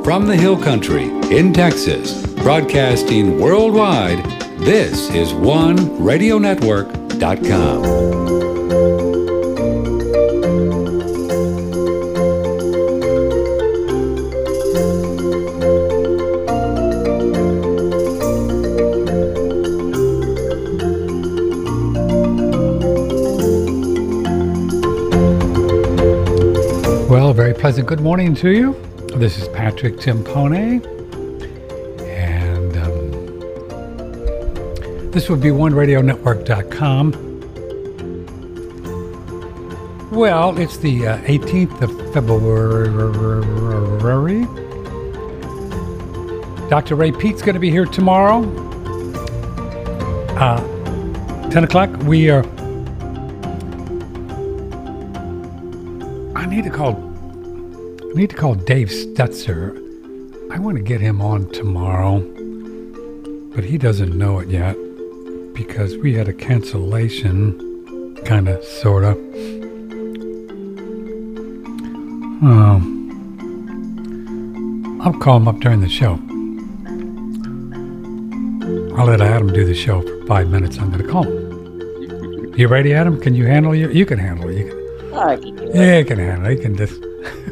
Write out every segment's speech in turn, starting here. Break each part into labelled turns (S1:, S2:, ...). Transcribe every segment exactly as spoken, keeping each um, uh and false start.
S1: From the Hill Country in Texas, broadcasting worldwide, this is one radio network dot com.
S2: Well, a very pleasant good morning to you. This is Patrick Timpone, and um, this would be one radio network dot com. Well, it's the uh, eighteenth of February. Doctor Ray Pete's going to be here tomorrow. Uh, ten o'clock, we are... I need to call... I need to call Dave Stetzer. I want to get him on tomorrow, but he doesn't know it yet because we had a cancellation, kind of, sort of. Um, I'll call him up during the show. I'll let Adam do the show for five minutes. I'm going to call him. You ready, Adam? Can you handle it? You can handle it. You can.
S3: I can do it.
S2: Yeah, you can handle it. You can just...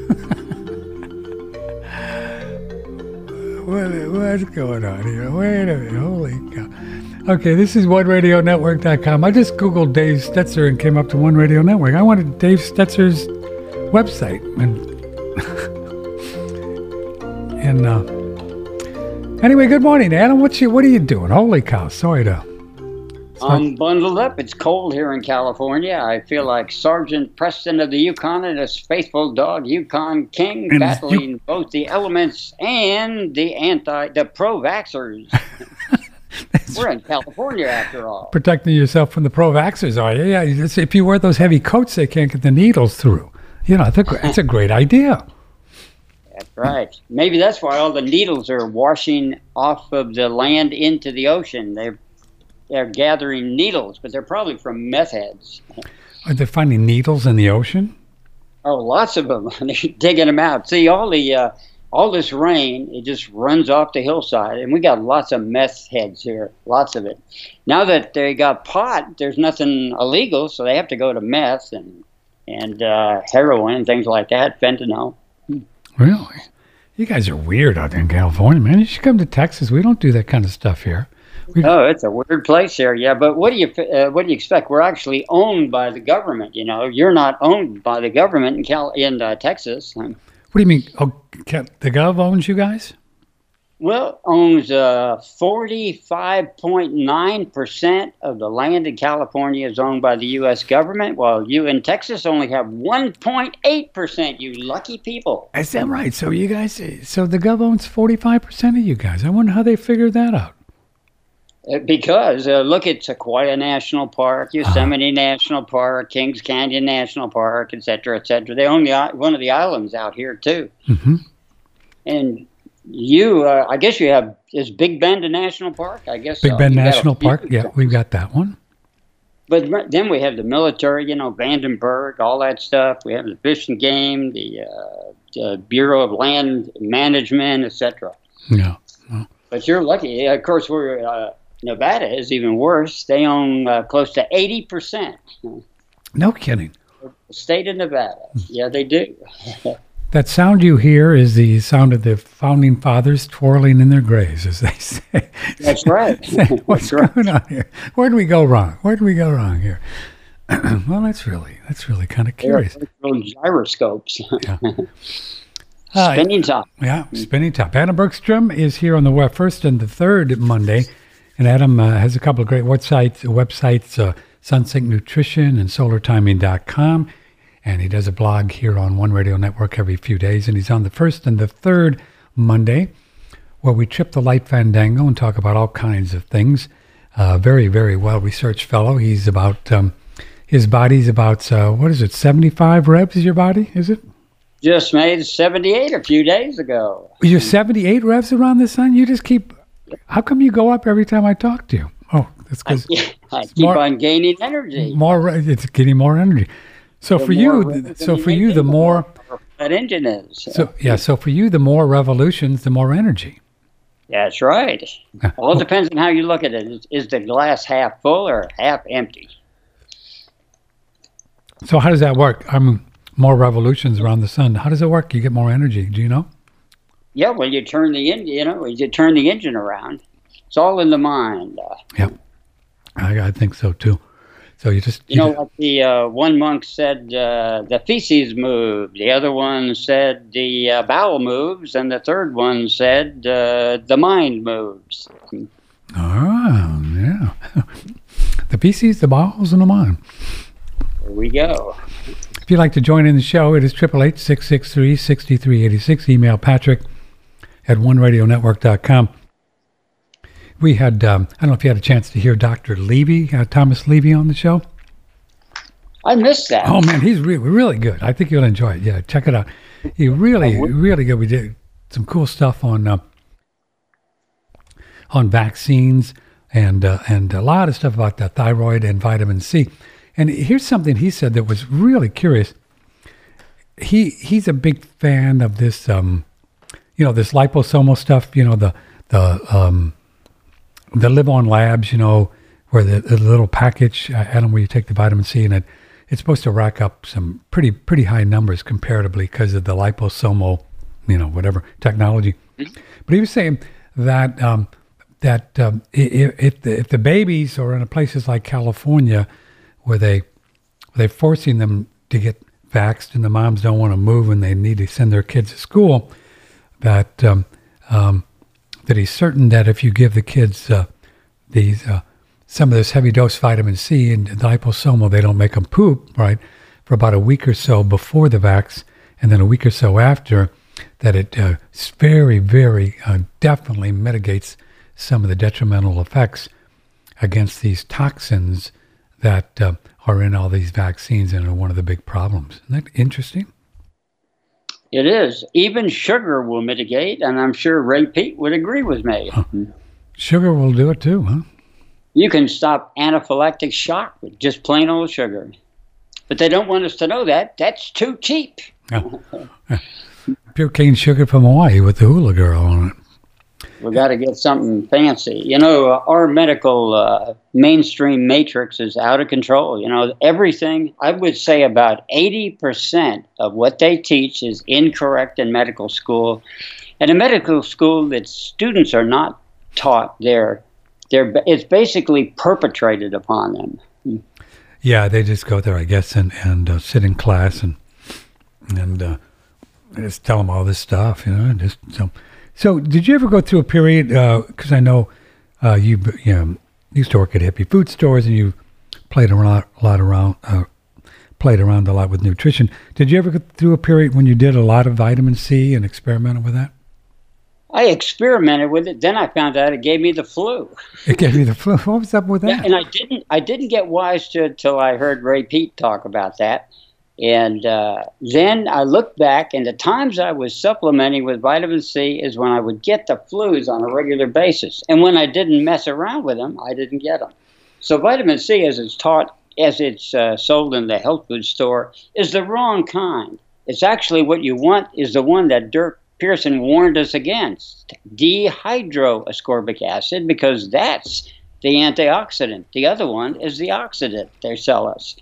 S2: What, what's going on here? Wait a minute. Holy cow. Okay, this is one radio network dot com. I just Googled Dave Stetzer and came up to One Radio Network. I wanted Dave Stetzer's website. And, and uh, anyway, good morning, Adam. What's you, what are you doing? Holy cow. Sorry to...
S3: I'm bundled up. It's cold here in California. I feel like Sergeant Preston of the Yukon and his faithful dog Yukon King,
S2: and
S3: battling
S2: you...
S3: both the elements and the anti, the pro-vaxxers. We're in California after all.
S2: Protecting yourself from the pro-vaxxers, are you? Yeah. If you wear those heavy coats, they can't get the needles through. You know, that's a, that's a great idea.
S3: That's right. Maybe that's why all the needles are washing off of the land into the ocean. They're They're gathering needles, but they're probably from meth heads.
S2: Are they finding needles in the ocean?
S3: Oh, lots of them. They're digging them out. See, all the uh, all this rain, it just runs off the hillside, and we got lots of meth heads here, lots of it. Now that they got pot, there's nothing illegal, so they have to go to meth and and uh, heroin and things like that, fentanyl.
S2: Really? You guys are weird out there in California, man. You should come to Texas. We don't do that kind of stuff here. We
S3: oh, it's a weird place here, yeah. But what do you uh, what do you expect? We're actually owned by the government. You know, you're not owned by the government in Cal in uh, Texas.
S2: What do you mean? Oh, the gov owns you guys?
S3: Well, owns uh, forty-five point nine percent of the land in California is owned by the U S government, while you in Texas only have one point eight percent. You lucky people.
S2: Is that right? So you guys, so the gov owns forty-five percent of you guys. I wonder how they figured that out.
S3: Because uh, look at Sequoia National Park, Yosemite uh-huh. National Park, Kings Canyon National Park, et cetera, et cetera. They own the, one of the islands out here too.
S2: Mm-hmm.
S3: And you, uh, I guess you have, is Big Bend a national park? I guess
S2: Big
S3: so.
S2: Bend
S3: You
S2: National Park, yeah, we've got that one.
S3: But then we have the military, you know, Vandenberg, all that stuff. We have the Fish and Game, the, uh, the Bureau of Land Management, et cetera.
S2: Yeah. Well.
S3: But you're lucky. Of course, we're... Uh, Nevada is even worse. They own uh, close to eighty percent.
S2: No kidding.
S3: The state of Nevada. Yeah, they do.
S2: That sound you hear is the sound of the founding fathers twirling in their graves, as they say.
S3: That's right.
S2: What's
S3: that's
S2: going
S3: right.
S2: on here? Where did we go wrong? Where did we go wrong here? Well, that's really that's really kind of curious.
S3: Little gyroscopes.
S2: Yeah.
S3: Spinning
S2: uh,
S3: top.
S2: Yeah, spinning top. Adam Bergstrom is here on the web first and the third Monday. And Adam uh, has a couple of great websites, websites uh, Sunsync Nutrition and solar timing dot com. And he does a blog here on One Radio Network every few days. And he's on the first and the third Monday, where we trip the light fandango and talk about all kinds of things. Uh, very, very well-researched fellow. He's about, um, his body's about, uh, what is it, seventy-five revs is your body, is it?
S3: Just made seventy-eight a few days ago.
S2: You're seventy-eight revs around the sun? You just keep... How come you go up every time I talk to you? Oh, that's because
S3: I, I keep more, on gaining energy.
S2: More, it's getting more energy. So
S3: the
S2: for you, so for you, the more
S3: that engine is.
S2: So yeah, so for you, the more revolutions, the more energy.
S3: That's right. All depends on how you look at it. Is, is the glass half full or half empty?
S2: So how does that work? I mean, more revolutions around the sun. How does it work? You get more energy. Do you know?
S3: Yeah, well, you turn the engine. You know, you turn the engine around. It's all in the mind. Uh,
S2: yeah, I, I think so too. So you just
S3: you, you know just, what the uh, one monk said: uh, the feces moved. The other one said the uh, bowel moves, and the third one said uh, the mind moves.
S2: Oh, yeah. The feces, the bowels, and the mind.
S3: There we go.
S2: If you'd like to join in the show, it is eight eight eight, six six three, six three eight six. Email Patrick at one radio network dot com. We had, um, I don't know if you had a chance to hear Doctor Levy, uh, Thomas Levy on the show.
S3: I missed that.
S2: Oh, man, he's really, really good. I think you'll enjoy it. Yeah, check it out. He really, really good. We did some cool stuff on uh, on vaccines and uh, and a lot of stuff about the thyroid and vitamin C. And here's something he said that was really curious. He he's a big fan of this, um, you know, this liposomal stuff. You know, the the um, the Live On Labs. You know, where the, the little package, uh, Adam, where you take the vitamin C and it it's supposed to rack up some pretty pretty high numbers comparatively because of the liposomal, you know, whatever technology. Mm-hmm. But he was saying that um, that um, if if the, if the babies are in places like California, where they they're forcing them to get vaxxed and the moms don't want to move and they need to send their kids to school, that um, um, that he's certain that if you give the kids uh, these uh, some of this heavy dose vitamin C and the liposomal, they don't make them poop, right, for about a week or so before the vax and then a week or so after, that it uh, very, very uh, definitely mitigates some of the detrimental effects against these toxins that uh, are in all these vaccines and are one of the big problems. Isn't that interesting?
S3: It is. Even sugar will mitigate, and I'm sure Ray Peat would agree with me.
S2: Huh. Sugar will do it too, huh?
S3: You can stop anaphylactic shock with just plain old sugar. But they don't want us to know that. That's too cheap.
S2: Oh. Pure cane sugar from Hawaii with the hula girl on it.
S3: We got to get something fancy. You know, uh, our medical uh, mainstream matrix is out of control. You know, everything, I would say about eighty percent of what they teach is incorrect in medical school. And in medical school, that students are not taught there. They're, it's basically perpetrated upon them.
S2: Yeah, they just go there, I guess, and, and uh, sit in class and and uh, just tell them all this stuff, you know, and just so... So, did you ever go through a period? Because uh, I know uh, you, you know, used to work at hippie food stores, and you played a lot, a lot around, uh, played around a lot with nutrition. Did you ever go through a period when you did a lot of vitamin C and experimented with that?
S3: I experimented with it. Then I found out it gave me the flu.
S2: It gave you the flu. What was up with that?
S3: Yeah, and I didn't. I didn't get wise to it till I heard Ray Peat talk about that. And uh, then I looked back, and the times I was supplementing with vitamin C is when I would get the flus on a regular basis. And when I didn't mess around with them, I didn't get them. So vitamin C, as it's taught, as it's uh, sold in the health food store, is the wrong kind. It's actually what you want is the one that Dirk Pearson warned us against, dehydroascorbic acid, because that's the antioxidant. The other one is the oxidant they sell us.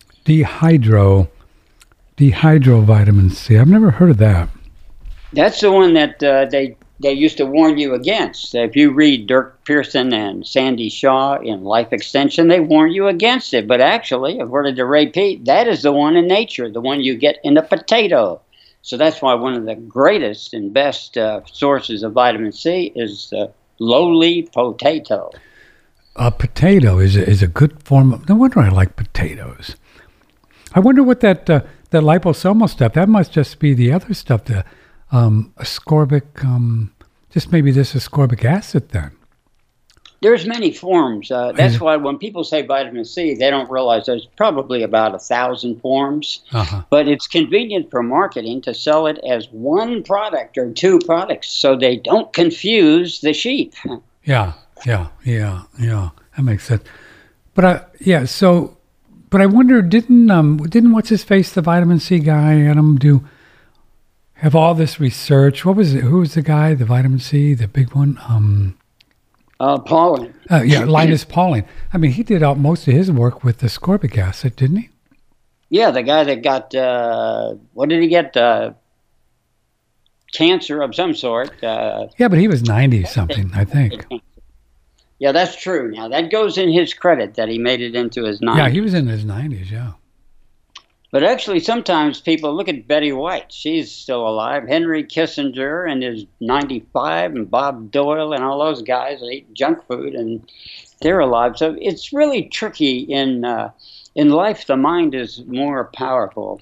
S2: Dehydro. Dehydrovitamin C. I've never heard of that.
S3: That's the one that uh, they they used to warn you against. If you read Dirk Pearson and Sandy Shaw in Life Extension, they warn you against it. But actually, according to Ray Peat, that is the one in nature, the one you get in a potato. So that's why one of the greatest and best uh, sources of vitamin C is the lowly potato.
S2: A potato is a, is a good form of... No wonder I like potatoes. I wonder what that... Uh, That liposomal stuff, that must just be the other stuff, the um, ascorbic, um, just maybe this ascorbic acid then.
S3: There's many forms. Uh, that's why when people say vitamin C, they don't realize there's probably about a thousand forms. Uh-huh. But it's convenient for marketing to sell it as one product or two products so they don't confuse the sheep.
S2: Yeah, yeah, yeah, yeah. That makes sense. But, uh, yeah, so... But I wonder, didn't um, didn't what's his face, the vitamin C guy, Adam, do have all this research. What was it? Who was the guy? The vitamin C, the big one. Um,
S3: Uh, Pauling.
S2: uh, yeah, Linus Pauling. I mean, he did all, most of his work with the ascorbic acid, didn't he?
S3: Yeah, the guy that got, uh, what did he get? Uh, cancer of some sort. Uh,
S2: Yeah, but he was ninety something, I think.
S3: yeah, that's true. Now, that goes in his credit that he made it into his nineties.
S2: Yeah, he was in his nineties. Yeah.
S3: But actually, sometimes people look at Betty White. She's still alive. Henry Kissinger and his ninety-five, and Bob Doyle and all those guys that eat junk food, and they're alive. So it's really tricky in uh, in life. The mind is more powerful.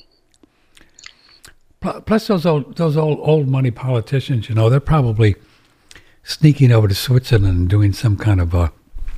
S2: Plus, those old those old old money politicians, you know, they're probably sneaking over to Switzerland and doing some kind of uh,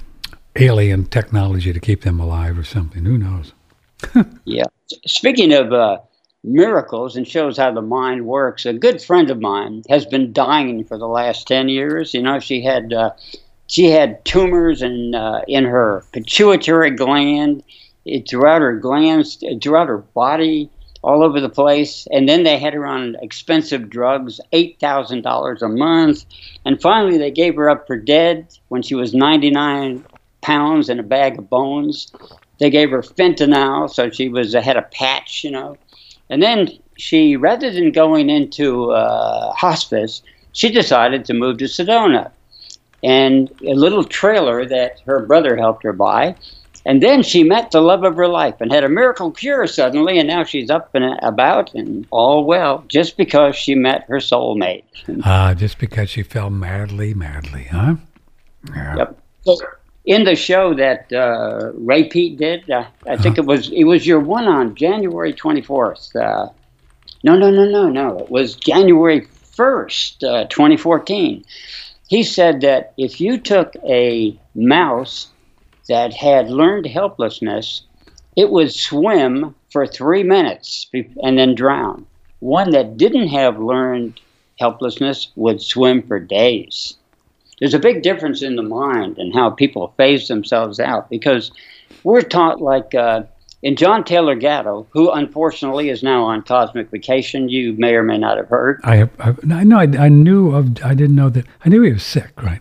S2: alien technology to keep them alive or something. Who knows?
S3: Yeah. Speaking of uh, miracles and shows how the mind works, a good friend of mine has been dying for the last ten years. You know, she had uh, she had tumors in uh, in her pituitary gland, it, throughout her glands, throughout her body, all over the place. And then they had her on expensive drugs, eight thousand dollars a month. And finally, they gave her up for dead when she was ninety-nine pounds and a bag of bones. They gave her fentanyl, so she was had a patch, you know. And then she, rather than going into uh, hospice, she decided to move to Sedona, and a little trailer that her brother helped her buy. And then she met the love of her life and had a miracle cure suddenly, and now she's up and about and all well, just because she met her soulmate.
S2: Ah, uh, just because she fell madly, madly, huh? Yeah.
S3: Yep. So, in the show that uh, Ray Pete did, uh, I think uh-huh. it was it was your one on January twenty-fourth. Uh, no, no, no, no, no. It was January first, uh, twenty fourteen. He said that if you took a mouse that had learned helplessness, it would swim for three minutes and then drown. One that didn't have learned helplessness would swim for days. There's a big difference in the mind and how people phase themselves out, because we're taught, like uh, in John Taylor Gatto, who unfortunately is now on cosmic vacation. You may or may not have heard.
S2: I have, I, no, I, I knew of. I didn't know that. I knew he was sick, right?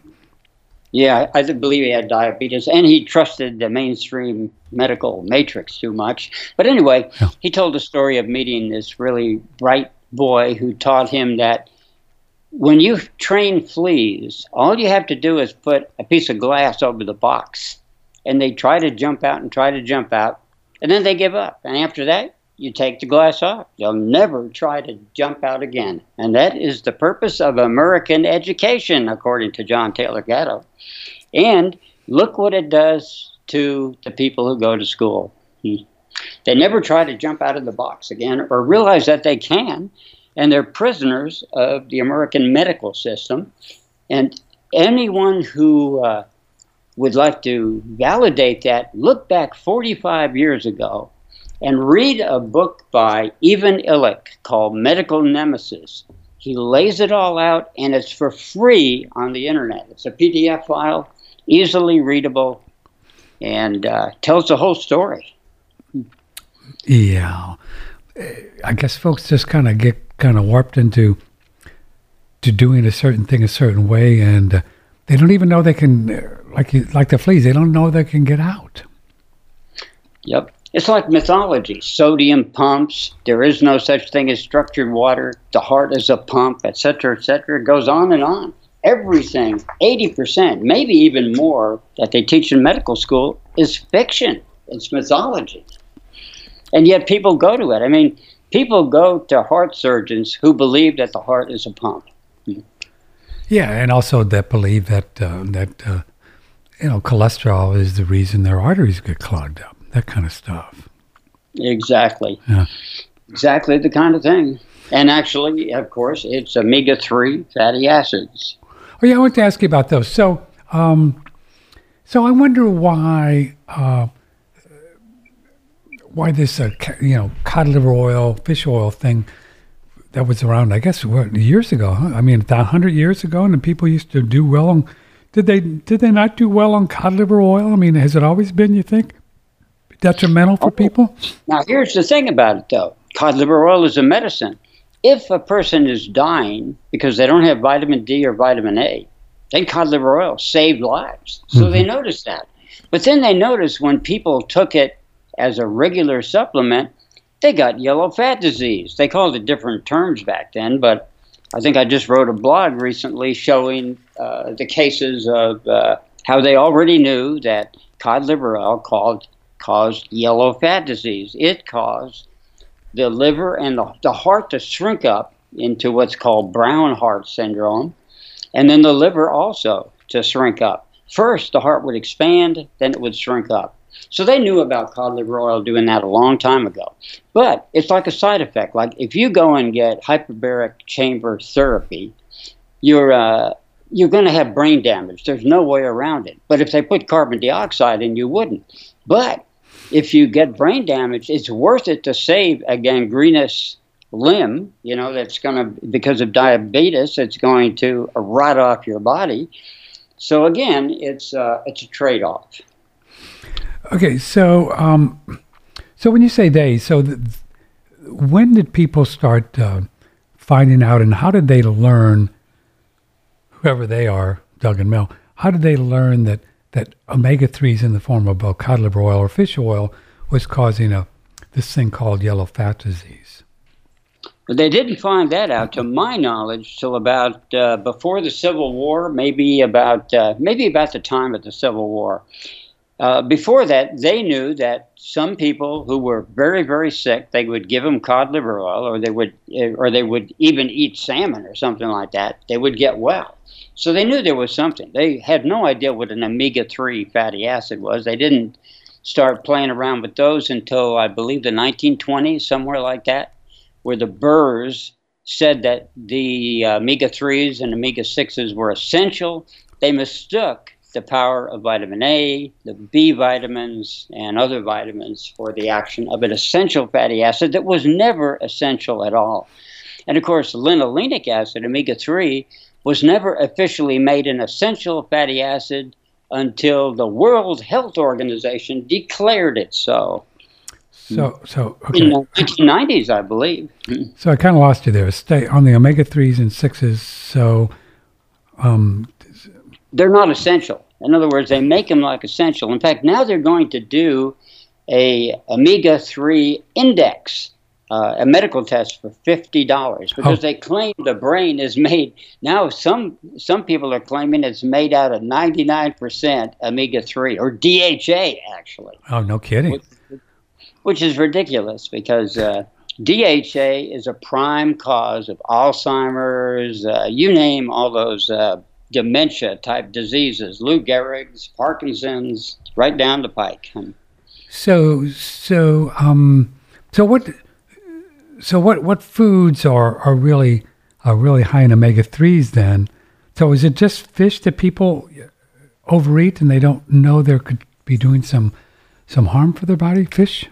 S3: Yeah, I, I believe he had diabetes, and he trusted the mainstream medical matrix too much. But anyway, yeah. He told a story of meeting this really bright boy who taught him that when you train fleas, all you have to do is put a piece of glass over the box, and they try to jump out and try to jump out, and then they give up. And after that, you take the glass off. They'll never try to jump out again. And that is the purpose of American education, according to John Taylor Gatto. And look what it does to the people who go to school. They never try to jump out of the box again or realize that they can. And they're prisoners of the American medical system. And anyone who uh, would like to validate that, look back forty-five years ago and read a book by Ivan Illich called Medical Nemesis. He lays it all out, and it's for free on the internet. It's a P D F file, easily readable, and uh, tells the whole story.
S2: Yeah. I guess folks just kind of get kind of warped into to doing a certain thing a certain way, and uh, they don't even know they can, uh, like you, like the fleas, they don't know they can get out.
S3: Yep. It's like mythology. Sodium pumps, there is no such thing as structured water, the heart is a pump, et cetera, et cetera. It goes on and on. Everything, eighty percent, maybe even more, that they teach in medical school is fiction. It's mythology. And yet people go to it. I mean, people go to heart surgeons who believe that the heart is a pump.
S2: Yeah, and also that believe that uh, that uh, you know, cholesterol is the reason their arteries get clogged up. That kind of stuff.
S3: Exactly.
S2: Yeah.
S3: Exactly the kind of thing. And actually, of course, it's omega three fatty acids.
S2: Oh yeah, I want to ask you about those. So, um, so I wonder why. Uh, why this, uh, you know, cod liver oil, fish oil thing that was around, I guess, what, years ago, huh? I mean, a hundred years ago, and the people used to do well on, did they did they not do well on cod liver oil? I mean, has it always been, you think, detrimental for people?
S3: Now, here's the thing about it, though. Cod liver oil is a medicine. if a person is dying because they don't have vitamin D or vitamin A, then cod liver oil saved lives. So mm-hmm. they noticed that. But then they noticed when people took it as a regular supplement, they got yellow fat disease. They called it different terms back then, but I think I just wrote a blog recently showing uh, the cases of uh, how they already knew that cod liver oil called, caused yellow fat disease. It caused the liver and the, the heart to shrink up into what's called brown heart syndrome, and then the liver also to shrink up. First, the heart would expand, then it would shrink up. So they knew about cod liver oil doing that a long time ago. But it's like a side effect. Like if you go and get hyperbaric chamber therapy, you're uh, you're going to have brain damage. There's no way around it. But if they put carbon dioxide in, you wouldn't. But if you get brain damage, it's worth it to save a gangrenous limb, you know, that's going to, because of diabetes, it's going to rot off your body. So again, it's uh, it's a trade-off.
S2: Okay, so um, so when you say they, so th- when did people start uh, finding out, and how did they learn, whoever they are, Doug and Mel, how did they learn that that omega threes in the form of cod liver oil or fish oil was causing a this thing called yellow fat disease?
S3: But they didn't find that out, to my knowledge, till about uh, before the Civil War, maybe about uh, maybe about the time of the Civil War. Uh, before that, they knew that some people who were very, very sick, they would give them cod liver oil, or they would, or they would even eat salmon or something like that. They would get well. So they knew there was something. They had no idea what an omega three fatty acid was. They didn't start playing around with those until, I believe, the nineteen twenties, somewhere like that, where the Burrs said that the omega threes and omega sixes were essential. They mistook the power of vitamin A, the B vitamins, and other vitamins for the action of an essential fatty acid that was never essential at all. And of course, linolenic acid, omega three, was never officially made an essential fatty acid until the World Health Organization declared it so.
S2: So, so okay.
S3: In the nineteen nineties, I believe.
S2: So I kind of lost you there. Stay on the omega threes and sixes. So, um,
S3: they're not essential. In other words, they make them like essential. In fact, now they're going to do a omega three index, uh, a medical test for fifty dollars, because oh. they claim the brain is made. Now some some people are claiming it's made out of ninety-nine percent omega three, or D H A, actually.
S2: Oh, no kidding.
S3: Which, which is ridiculous, because uh, D H A is a prime cause of Alzheimer's, uh, you name all those uh, dementia-type diseases, Lou Gehrig's, Parkinson's, right down the pike.
S2: So, so, um, so what, so what, what foods are, are really, are really high in omega threes then? So is it just fish that people overeat and they don't know they could be doing some, some harm for their body? Fish?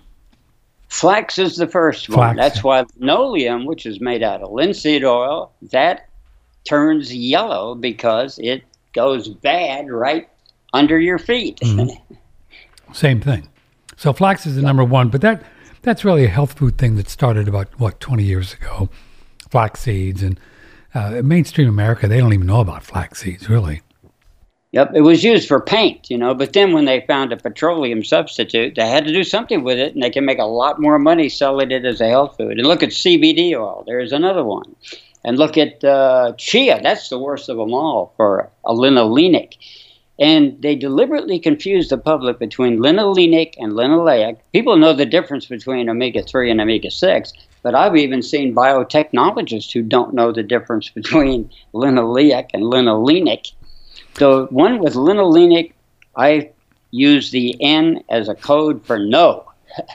S3: Flax is the first one.
S2: Flax,
S3: That's
S2: yeah.
S3: why linoleum, which is made out of linseed oil, that turns yellow because it goes bad right under your feet.
S2: Mm-hmm. Same thing. So flax is the number one, but that that's really a health food thing that started about, what, twenty years ago. Flax seeds, and uh, mainstream America, they don't even know about flax seeds, really.
S3: Yep, it was used for paint, you know, but then when they found a petroleum substitute, they had to do something with it, and they can make a lot more money selling it as a health food. And look at C B D oil. There's another one. And look at uh, chia. That's the worst of them all for a linolenic. And they deliberately confuse the public between linolenic and linoleic. People know the difference between omega three and omega six, but I've even seen biotechnologists who don't know the difference between linoleic and linolenic. The one with linolenic, I use the N as a code for no.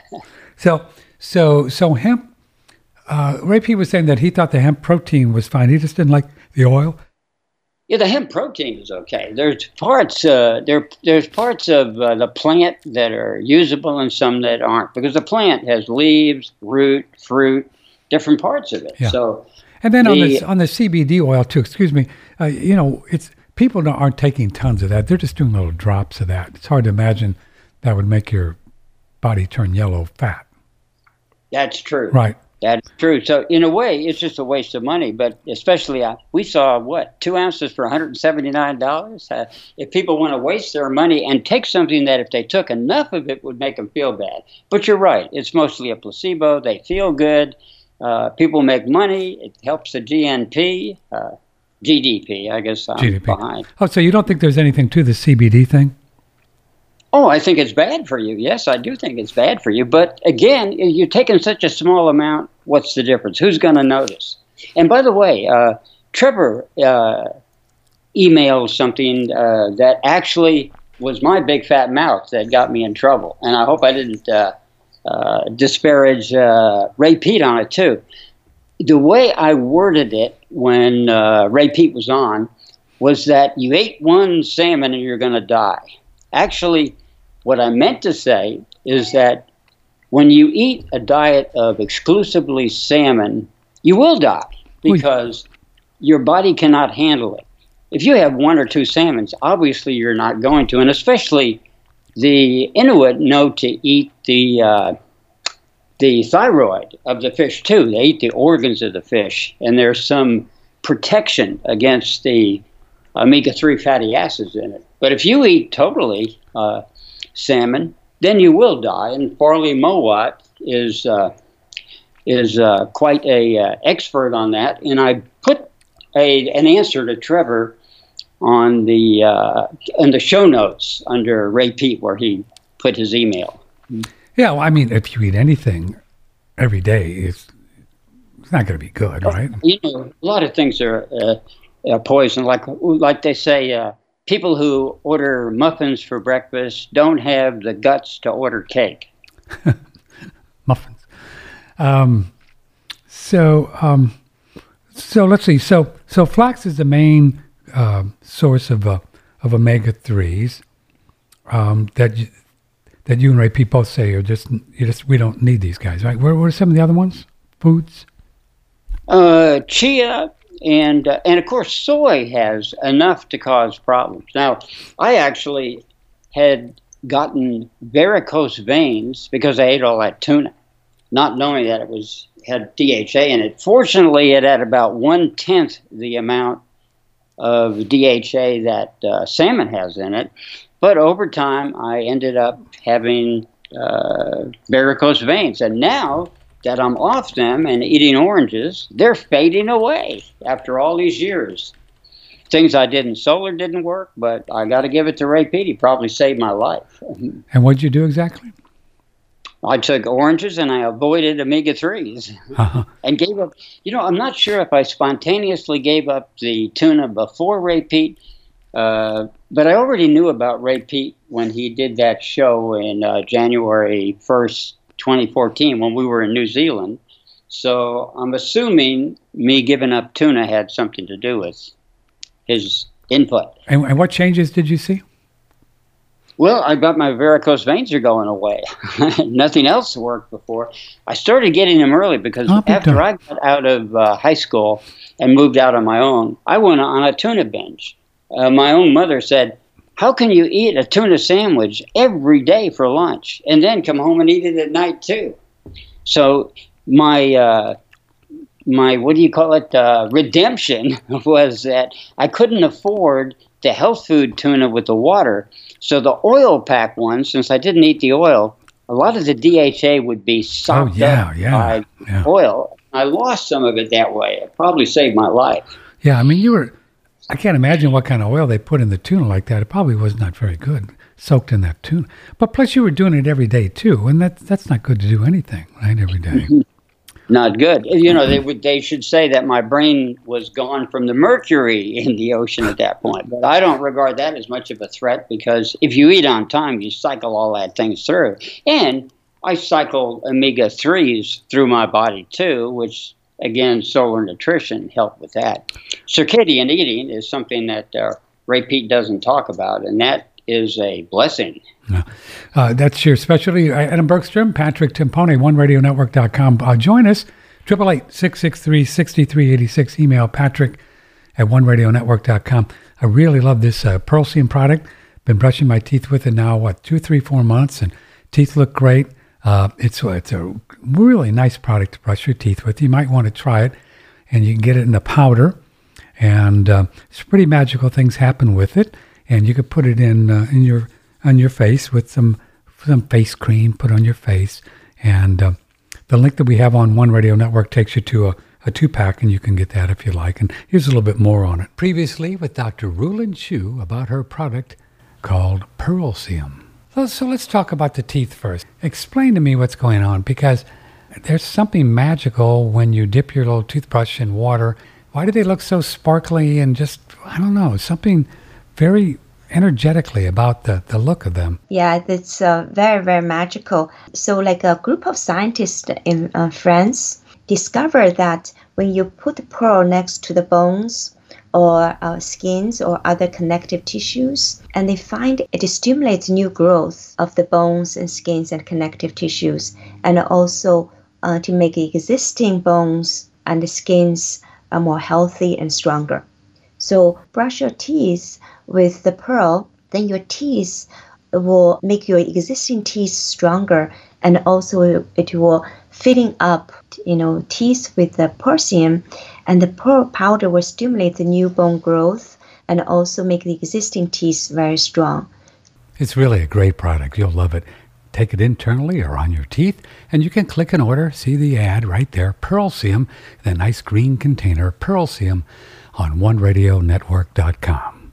S2: so, so, so hemp. Uh, Ray P was saying that he thought the hemp protein was fine. He just didn't like the oil.
S3: Yeah, the hemp protein is okay. There's parts. Uh, there, there's parts of uh, the plant that are usable and some that aren't, because the plant has leaves, root, fruit, different parts of it. Yeah. So,
S2: and then
S3: the,
S2: on the on the C B D oil too. Excuse me. Uh, you know, it's. People don't, aren't taking tons of that. They're just doing little drops of that. It's hard to imagine that would make your body turn yellow fat.
S3: That's true.
S2: Right.
S3: That's true. So in a way, it's just a waste of money. But especially, uh, we saw, what, two ounces for one hundred seventy-nine dollars? Uh, if people want to waste their money and take something that if they took enough of it would make them feel bad. But you're right. It's mostly a placebo. They feel good. Uh, people make money. It helps the G N P, uh, G D P, I guess I'm
S2: G D P.
S3: behind.
S2: Oh, so you don't think there's anything to the C B D thing?
S3: Oh, I think it's bad for you. Yes, I do think it's bad for you. But again, you're taking such a small amount. What's the difference? Who's going to notice? And by the way, uh, Trevor uh, emailed something uh, that actually was my big fat mouth that got me in trouble. And I hope I didn't uh, uh, disparage uh, Ray Peat on it, too. The way I worded it when uh, Ray Peat was on was that you ate one salmon and you're going to die. Actually, what I meant to say is that when you eat a diet of exclusively salmon, you will die because your body cannot handle it. If you have one or two salmons, obviously you're not going to, and especially the Inuit know to eat the uh, the thyroid of the fish too. They eat the organs of the fish, and there's some protection against the omega three fatty acids in it. But if you eat totally uh, salmon, then you will die. And Farley Mowat is uh, is uh, quite a uh, expert on that. And I put a an answer to Trevor on the uh, in the show notes under Ray Peat, where he put his email.
S2: Yeah, well, I mean, if you eat anything every day, it's it's not going to be good, right?
S3: You know, a lot of things are, uh, are poison. Like like they say. Uh, People who order muffins for breakfast don't have the guts to order cake.
S2: Muffins. Um, so, um, so let's see. So, so flax is the main uh, source of uh, of omega threes um, that you, that you and Ray Peat both say are just you just we don't need these guys, right? What, what are some of the other ones? Foods.
S3: Uh, chia. And, uh, and of course, soy has enough to cause problems. Now, I actually had gotten varicose veins because I ate all that tuna, not knowing that it was had D H A in it. Fortunately, it had about one-tenth the amount of D H A that uh, salmon has in it. But over time, I ended up having uh, varicose veins. And now that I'm off them and eating oranges, they're fading away after all these years. Things I did in solar didn't work, but I got to give it to Ray Peat. He probably saved my life.
S2: And what did you do exactly?
S3: I took oranges and I avoided omega threes uh-huh. and gave up. You know, I'm not sure if I spontaneously gave up the tuna before Ray Peat, uh, but I already knew about Ray Peat when he did that show in uh, January first, twenty fourteen, when we were in New Zealand. So I'm assuming me giving up tuna had something to do with his input.
S2: And, and what changes did you see?
S3: Well, I got my varicose veins are going away. Nothing else worked before. I started getting them early because oh, after done. I got out of uh, high school and moved out on my own, I went on a tuna binge. Uh, my own mother said, how can you eat a tuna sandwich every day for lunch and then come home and eat it at night too? So my, uh, my what do you call it, uh, redemption was that I couldn't afford the health food tuna with the water. So the oil pack one, since I didn't eat the oil, a lot of the D H A would be soaked
S2: oh, yeah,
S3: up
S2: yeah,
S3: by
S2: yeah.
S3: oil. I lost some of it that way. It probably saved my life.
S2: Yeah, I mean, you were... I can't imagine what kind of oil they put in the tuna like that. It probably was not very good, soaked in that tuna. But plus you were doing it every day too, and that, that's not good to do anything, right, every day.
S3: Not good. You know, they would they should say that my brain was gone from the mercury in the ocean at that point. But I don't regard that as much of a threat because if you eat on time, you cycle all that things through. And I cycle omega threes through my body too, which... Again, solar nutrition helped with that. Circadian eating is something that uh, Ray Peat doesn't talk about, and that is a blessing.
S2: No. Uh, that's your specialty. Adam Bergstrom, Patrick Timpone, one radio network dot com. Uh, join us, eight eight eight, six six three, six three eight six. Email patrick at one radio network dot com. I really love this uh, Pearlseam product. Been brushing my teeth with it now, what, two, three, four months, and teeth look great. Uh, it's, it's a really nice product to brush your teeth with. You might want to try it, and you can get it in a powder. And uh, some pretty magical things happen with it. And you could put it in uh, in your on your face with some some face cream, put on your face. And uh, the link that we have on One Radio Network takes you to a, a two-pack, and you can get that if you like. And here's a little bit more on it. Previously with Doctor Rulin Chu about her product called Pearlseum. So, so let's talk about the teeth first. Explain to me what's going on, because there's something magical when you dip your little toothbrush in water. Why do they look so sparkly and just, I don't know, something very energetically about the, the look of them?
S4: Yeah, it's uh, very, very magical. So like a group of scientists in uh, France discovered that when you put the pearl next to the bones or uh, skins or other connective tissues, and they find it stimulates new growth of the bones and skins and connective tissues, and also uh, to make existing bones and the skins are more healthy and stronger. So brush your teeth with the pearl, then your teeth will make your existing teeth stronger, and also it will filling up, you know, teeth with the Pearlseum, and the pearl powder will stimulate the new bone growth and also make the existing teeth very strong.
S2: It's really a great product. You'll love it. Take it internally or on your teeth, and you can click an order, see the ad right there, Pearlseum, the nice green container, Pearlseum, on one radio network dot com.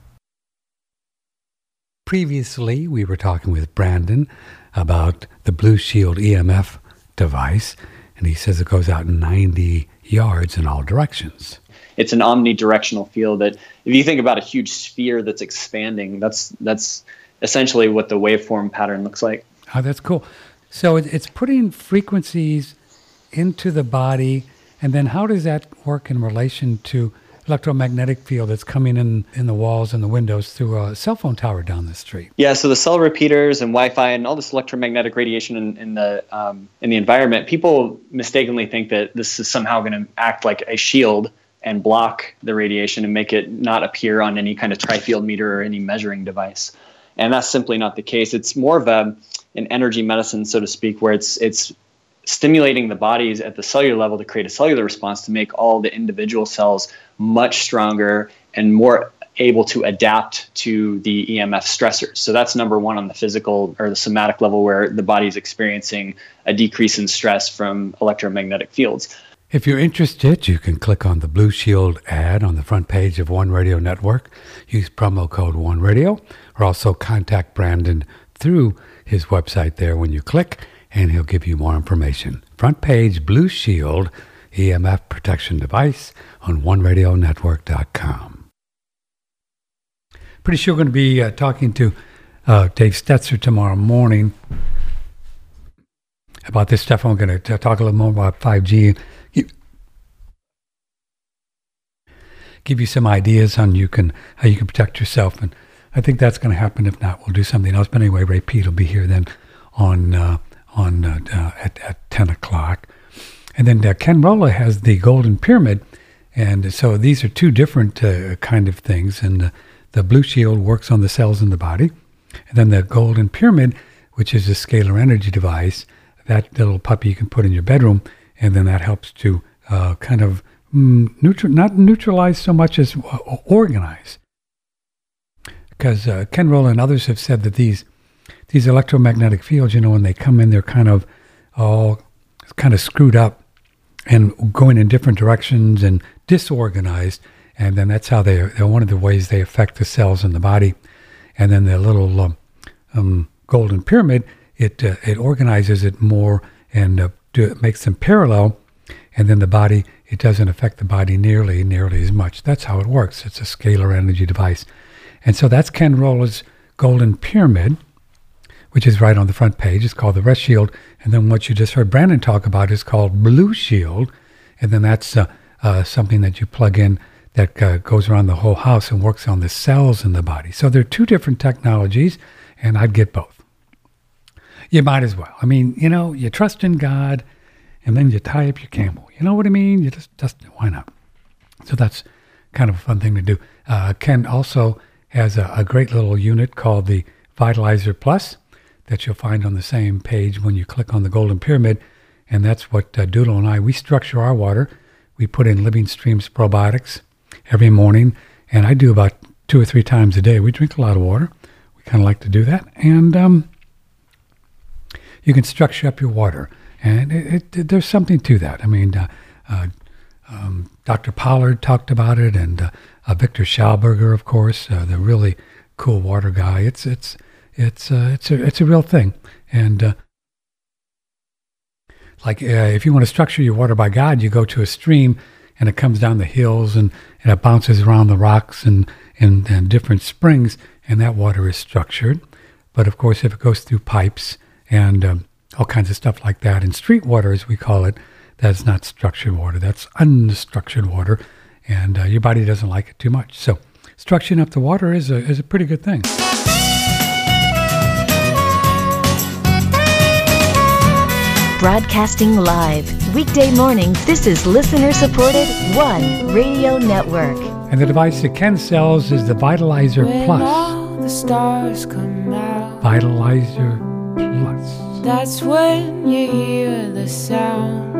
S2: Previously, we were talking with Brandon about the Blue Shield E M F device, and he says it goes out ninety yards in all directions.
S5: It's an omnidirectional field that, if you think about a huge sphere that's expanding, that's that's essentially what the waveform pattern looks like.
S2: Oh, that's cool. So it, it's putting frequencies into the body, and then how does that work in relation to electromagnetic field that's coming in in the walls and the windows through a cell phone tower down the street?
S5: Yeah, so the cell repeaters and Wi-Fi and all this electromagnetic radiation in, in the um, in the environment, people mistakenly think that this is somehow going to act like a shield and block the radiation and make it not appear on any kind of tri-field meter or any measuring device. And that's simply not the case. It's more of a an energy medicine, so to speak, where it's it's stimulating the bodies at the cellular level to create a cellular response to make all the individual cells much stronger and more able to adapt to the E M F stressors. So that's number one on the physical or the somatic level, where the body is experiencing a decrease in stress from electromagnetic fields.
S2: If you're interested, you can click on the Blue Shield ad on the front page of One Radio Network. Use promo code One Radio, or also contact Brandon through his website there when you click, and he'll give you more information. Front page, Blue Shield E M F protection device on one radio network dot com. Pretty sure we're going to be uh, talking to uh, Dave Stetzer tomorrow morning about this stuff. I'm going to talk a little more about five G. Give you some ideas on you can how you can protect yourself, and I think that's going to happen. If not, we'll do something else. But anyway, Ray Pete will be here then on uh, on uh, uh, at, at ten o'clock. And then uh, Ken Rolla has the Golden Pyramid. And so these are two different uh, kind of things. And uh, the Blue Shield works on the cells in the body. And then the Golden Pyramid, which is a scalar energy device, that little puppy you can put in your bedroom. And then that helps to uh, kind of mm, neutral, not neutralize so much as uh, organize. Because uh, Ken Rolla and others have said that these these electromagnetic fields, you know, when they come in, they're kind of all kind of screwed up and going in different directions and disorganized. And then that's how they are, they're one of the ways they affect the cells in the body. And then the little um, um, Golden Pyramid, it uh, it organizes it more and uh, do, it makes them parallel. And then the body, it doesn't affect the body nearly, nearly as much. That's how it works. It's a scalar energy device. And so that's Ken Rolla's Golden Pyramid, which is right on the front page. It's called the Rest Shield. And then what you just heard Brandon talk about is called Blue Shield. And then that's uh, uh, something that you plug in that uh, goes around the whole house and works on the cells in the body. So there are two different technologies, and I'd get both. You might as well. I mean, you know, you trust in God, and then you tie up your camel. You know what I mean? You just, just why not? So that's kind of a fun thing to do. Uh, Ken also has a, a great little unit called the Vitalizer Plus that you'll find on the same page when you click on the Golden Pyramid. And that's what uh, Doodle and I, we structure our water. We put in Living Streams probiotics every morning, and I do about two or three times a day. We drink a lot of water. We kind of like to do that. And um, you can structure up your water. And it, it, there's something to that. I mean, uh, uh, um, Doctor Pollard talked about it, and uh, uh, Victor Schauberger, of course, uh, the really cool water guy. It's it's it's uh, it's a it's a real thing. And uh, like uh, if you want to structure your water by God, you go to a stream, and it comes down the hills, and, and it bounces around the rocks and, and and different springs, and that water is structured. But of course, if it goes through pipes and um, all kinds of stuff like that, and street water, as we call it, that's not structured water. That's unstructured water, and uh, your body doesn't like it too much. So structuring up the water is a is a pretty good thing.
S6: Broadcasting live, weekday mornings, this is listener-supported One Radio Network.
S2: And the device that Ken sells is the Vitalizer Plus.
S7: All the stars come out.
S2: Vitalizer Plus.
S7: That's when you hear the sound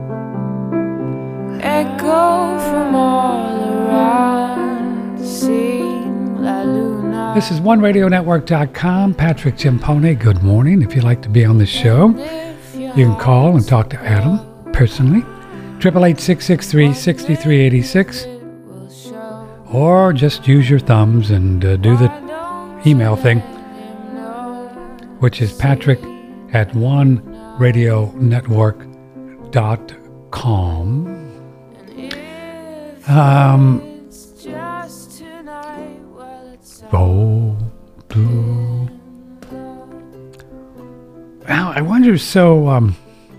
S7: echo from all around. Sing La Luna.
S2: This is one radio network dot com. Patrick Ciampone, good morning. If you'd like to be on the show, you can call and talk to Adam personally. eight eight eight, six six three, six three eight six. Or just use your thumbs and uh, do the email thing, which is Patrick at one radio network dot com. Um, go to. Now, I wonder, so, um,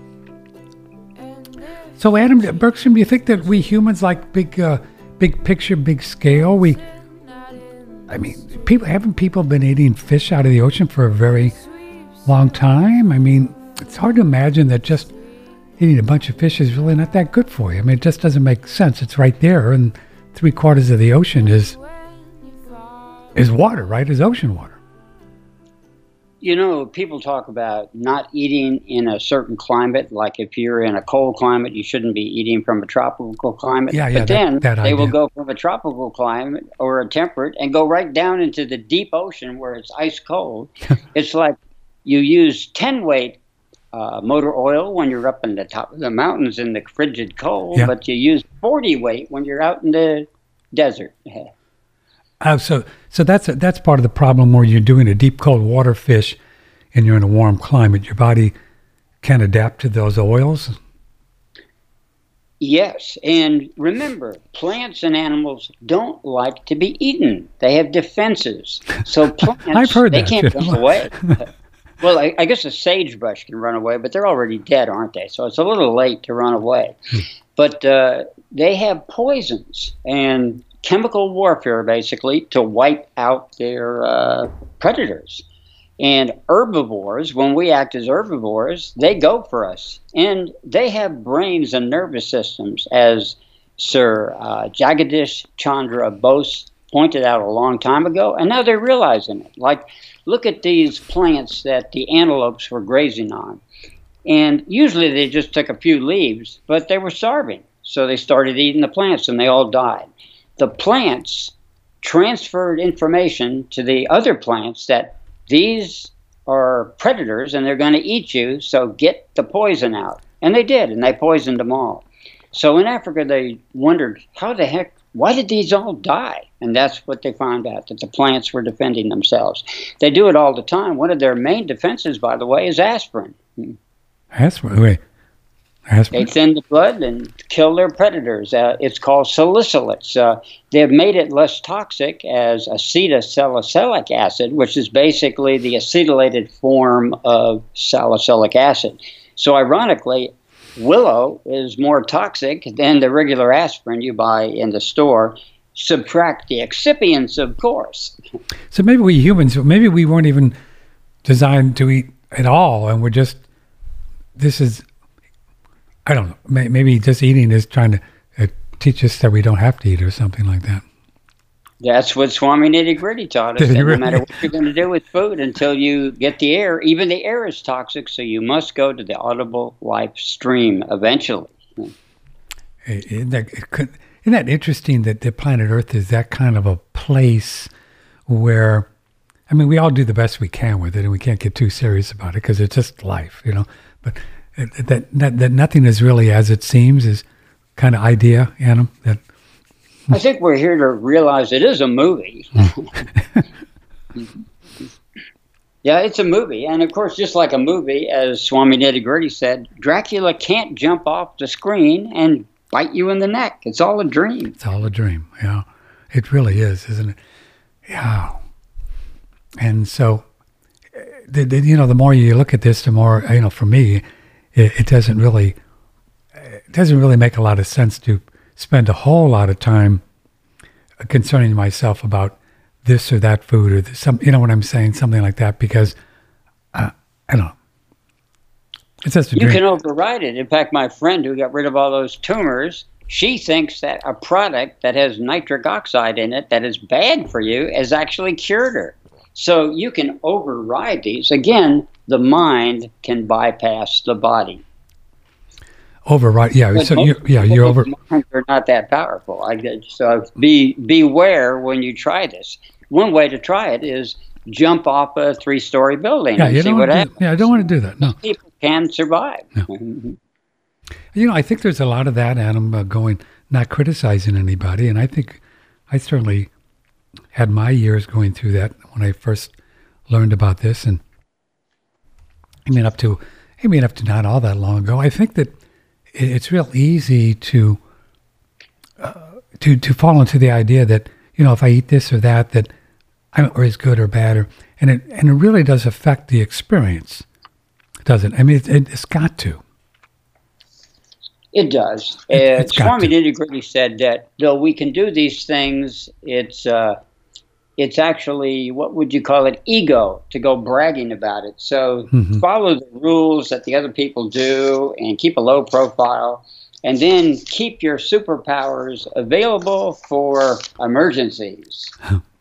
S2: so Adam Bergstrom, do you think that we humans like big, uh, big picture, big scale? We, I mean, people haven't people been eating fish out of the ocean for a very long time? I mean, it's hard to imagine that just eating a bunch of fish is really not that good for you. I mean, it just doesn't make sense. It's right there, and three quarters of the ocean is is water, right? Is ocean water.
S3: You know, people talk about not eating in a certain climate. Like if you're in a cold climate, you shouldn't be eating from a tropical climate.
S2: Yeah, yeah.
S3: But then
S2: that, that
S3: they
S2: idea.
S3: will go from a tropical climate or a temperate and go right down into the deep ocean where it's ice cold. It's like you use ten weight uh, motor oil when you're up in the top of the mountains in the frigid cold,
S2: yeah.
S3: but you use forty weight when you're out in the desert.
S2: Oh, so so that's a, that's part of the problem where you're doing a deep cold water fish and you're in a warm climate. Your body can adapt to those oils.
S3: Yes, and remember, plants and animals don't like to be eaten. They have defenses. So plants,
S2: I've heard
S3: they
S2: that,
S3: can't
S2: too.
S3: run away. Well, I, I guess a sagebrush can run away, but they're already dead, aren't they? So it's a little late to run away. But uh, they have poisons and chemical warfare, basically, to wipe out their uh, predators. And herbivores, when we act as herbivores, they go for us. And they have brains and nervous systems, as Sir uh, Jagadish Chandra Bose pointed out a long time ago, and now they're realizing it. Like, look at these plants that the antelopes were grazing on. And usually they just took a few leaves, but they were starving. So they started eating the plants, and they all died. The plants transferred information to the other plants that these are predators and they're going to eat you, so get the poison out. And they did, and they poisoned them all. So in Africa, they wondered, how the heck, why did these all die? And that's what they found out, that the plants were defending themselves. They do it all the time. One of their main defenses, by the way, is aspirin.
S2: Aspirin? Wait. Aspirin?
S3: They thin the blood and kill their predators. Uh, it's called salicylates. Uh, they've made it less toxic as acetylsalicylic acid, which is basically the acetylated form of salicylic acid. So ironically, willow is more toxic than the regular aspirin you buy in the store. Subtract the excipients, of course.
S2: So maybe we humans, maybe we weren't even designed to eat at all, and we're just, this is, I don't know, maybe just eating is trying to uh, teach us that we don't have to eat or something like that.
S3: That's what Swami Nitty Gritty taught us.
S2: Did he
S3: That
S2: really?
S3: no matter what you're going to do with food, until you get the air, even the air is toxic, so you must go to the audible life stream eventually.
S2: Isn't that, it could, isn't that interesting that the planet Earth is that kind of a place where, I mean, we all do the best we can with it, and we can't get too serious about it because it's just life, you know. But it, that, that that nothing is really as it seems is kind of idea, Adam. That
S3: I think we're here to realize it is a movie. Yeah, it's a movie. And of course, just like a movie, as Swami Nitty Gritty said, Dracula can't jump off the screen and bite you in the neck. It's all a dream.
S2: it's all a dream. Yeah, it really is, isn't it? Yeah. And so, the, the, you know, the more you look at this, the more, you know, for me, it, it doesn't really, it doesn't really make a lot of sense to spend a whole lot of time concerning myself about this or that food or this, some, you know what I'm saying, something like that, because uh, I don't know. It's just a
S3: You
S2: dream.
S3: can override it. In fact, my friend who got rid of all those tumors, she thinks that a product that has nitric oxide in it that is bad for you has actually cured her. So you can override these. Again, the mind can bypass the body.
S2: Override, yeah.
S3: But
S2: So
S3: most
S2: you, yeah, you're over.
S3: people's minds are not that powerful. I guess. So be beware when you try this. One way to try it is jump off a three-story building
S2: Yeah,
S3: and
S2: you
S3: see
S2: don't
S3: what
S2: want to.
S3: happens.
S2: Do, yeah, I don't want to do that. No.
S3: People can survive.
S2: You know, I think there's a lot of that, Adam, uh, going, not criticizing anybody. And I think I certainly had my years going through that when I first learned about this. And I mean, up to, I mean, up to not all that long ago, I think that it, it's real easy to, uh, to, to fall into the idea that, you know, if I eat this or that, that I'm, or is good or bad, or, and it, and it really does affect the experience, doesn't it? I mean, it, it, it's got to.
S3: It does.
S2: It-
S3: Uh,
S2: it's got
S3: Swami
S2: to.
S3: Nitty Gritty said that though we can do these things, it's uh, it's actually, what would you call it, ego, to go bragging about it. So
S2: Mhm.
S3: follow the rules that the other people do and keep a low profile, and then keep your superpowers available for emergencies.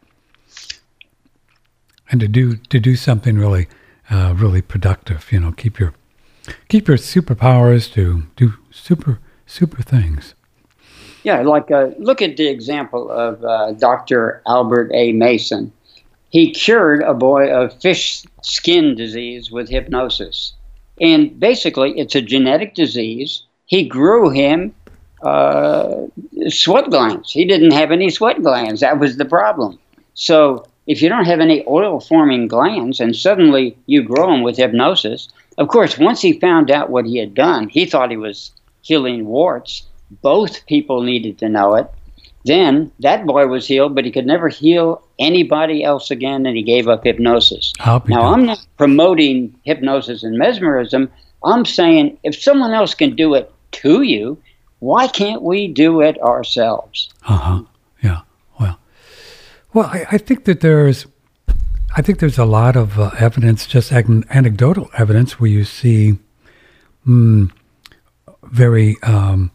S2: And to do to do something really, uh, really productive. You know, keep your keep your superpowers to do super super things.
S3: Yeah, like uh, look at the example of uh, Doctor Albert A. Mason. He cured a boy of fish skin disease with hypnosis. And basically, it's a genetic disease. He grew him uh, sweat glands. He didn't have any sweat glands. That was the problem. So if you don't have any oil-forming glands and suddenly you grow them with hypnosis, of course, once he found out what he had done, he thought he was healing warts. Both people needed to know it. Then that boy was healed, but he could never heal anybody else again, and he gave up hypnosis.
S2: I'll be
S3: Now,
S2: done.
S3: I'm not promoting hypnosis and mesmerism. I'm saying if someone else can do it to you, why can't we do it ourselves?
S2: Uh huh. Yeah. Well, well, I, I think that there's, I think there's a lot of uh, evidence, just ag- anecdotal evidence, where you see, mm, very. Um,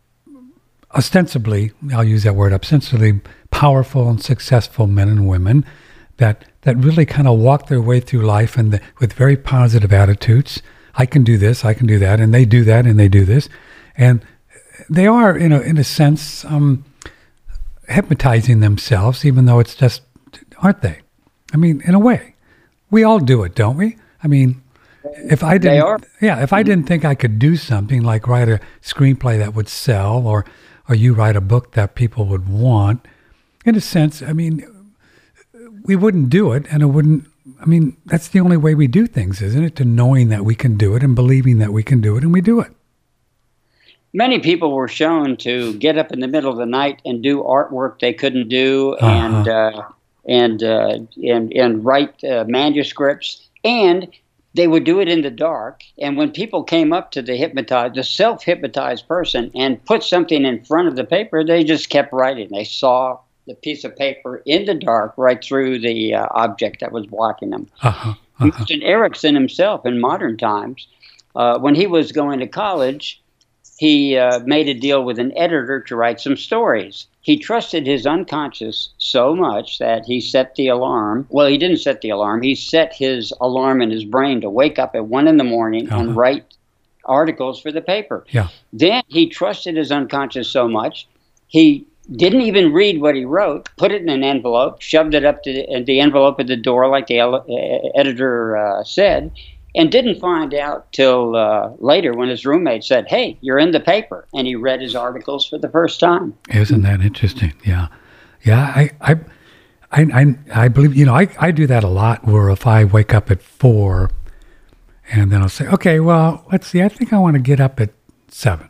S2: ostensibly, I'll use that word, ostensibly powerful and successful men and women that that really kind of walk their way through life and the, with very positive attitudes. I can do this, I can do that, and they do that, and they do this, and they are, you know, in a sense, um, hypnotizing themselves, even though it's just, aren't they? I mean, in a way, we all do it, don't we? I mean, if I didn't,
S3: They are.
S2: yeah, if I didn't think I could do something like write a screenplay that would sell, or or you write a book that people would want, in a sense, I mean, we wouldn't do it, and it wouldn't. I mean, that's the only way we do things, isn't it? To knowing that we can do it and believing that we can do it, and we do it.
S3: Many people were shown to get up in the middle of the night and do artwork they couldn't do,
S2: Uh-huh.
S3: and uh, and uh, and and write uh, manuscripts, and they would do it in the dark. And when people came up to the hypnotized, the self-hypnotized person, and put something in front of the paper, they just kept writing. They saw the piece of paper in the dark right through the uh, object that was blocking them.
S2: Uh-huh. Uh-huh.
S3: Milton Erickson himself, in modern times, uh, when he was going to college, he uh, made a deal with an editor to write some stories. he trusted his unconscious so much that he set the alarm. Well, he didn't set the alarm. He set his alarm in his brain to wake up at one in the morning uh-huh. and write articles for the paper.
S2: Yeah.
S3: Then he trusted his unconscious so much, he didn't even read what he wrote, put it in an envelope, shoved it up to the, the envelope at the door like the uh, editor uh, said, and didn't find out till uh, later when his roommate said, "Hey, you're in the paper," and he read his articles for the first time.
S2: Isn't that interesting? Yeah, yeah. I, I, I, I, I believe you know I, I do that a lot. Where if I wake up at four, and then I'll say, "Okay, well, let's see. I think I want to get up at seven,"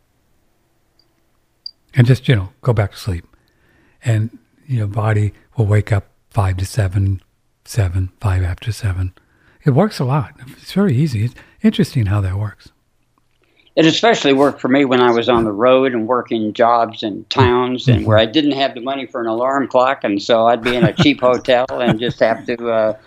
S2: and just you know go back to sleep, and you know body will wake up five to seven, seven, five after seven. It works a lot. It's very easy. It's interesting how that works.
S3: It especially worked for me when I was on the road and working jobs in towns and where I didn't have the money for an alarm clock, and so I'd be in a cheap hotel and just have to uh,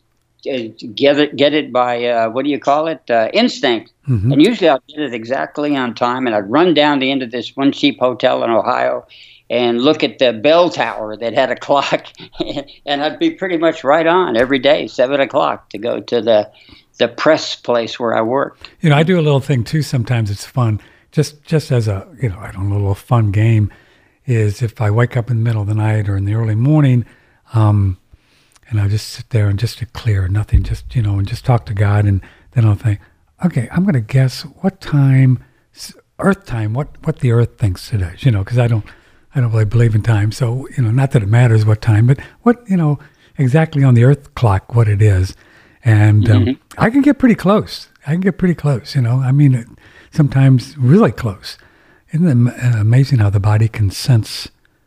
S3: get it get it by uh, what do you call it uh, instinct. Mm-hmm. And usually I'd get it exactly on time, and I'd run down the end of this one cheap hotel in Ohio and look at the bell tower that had a clock, and I'd be pretty much right on every day, seven o'clock, to go to the the press place where I worked.
S2: You know, I do a little thing too. Sometimes it's fun, just just as a you know, I don't know, a little fun game. Is if I wake up in the middle of the night or in the early morning, um, and I just sit there and just to clear nothing, just you know, and just talk to God, and then I'll think, okay, I'm going to guess what time, Earth time, what what the Earth thinks today. You know, because I don't. I don't really believe in time, so, you know, not that it matters what time, but what, you know, exactly on the Earth clock, what it is. And um, mm-hmm. I can get pretty close. I can get pretty close, you know. I mean, sometimes really close. Isn't it amazing how the body can sense?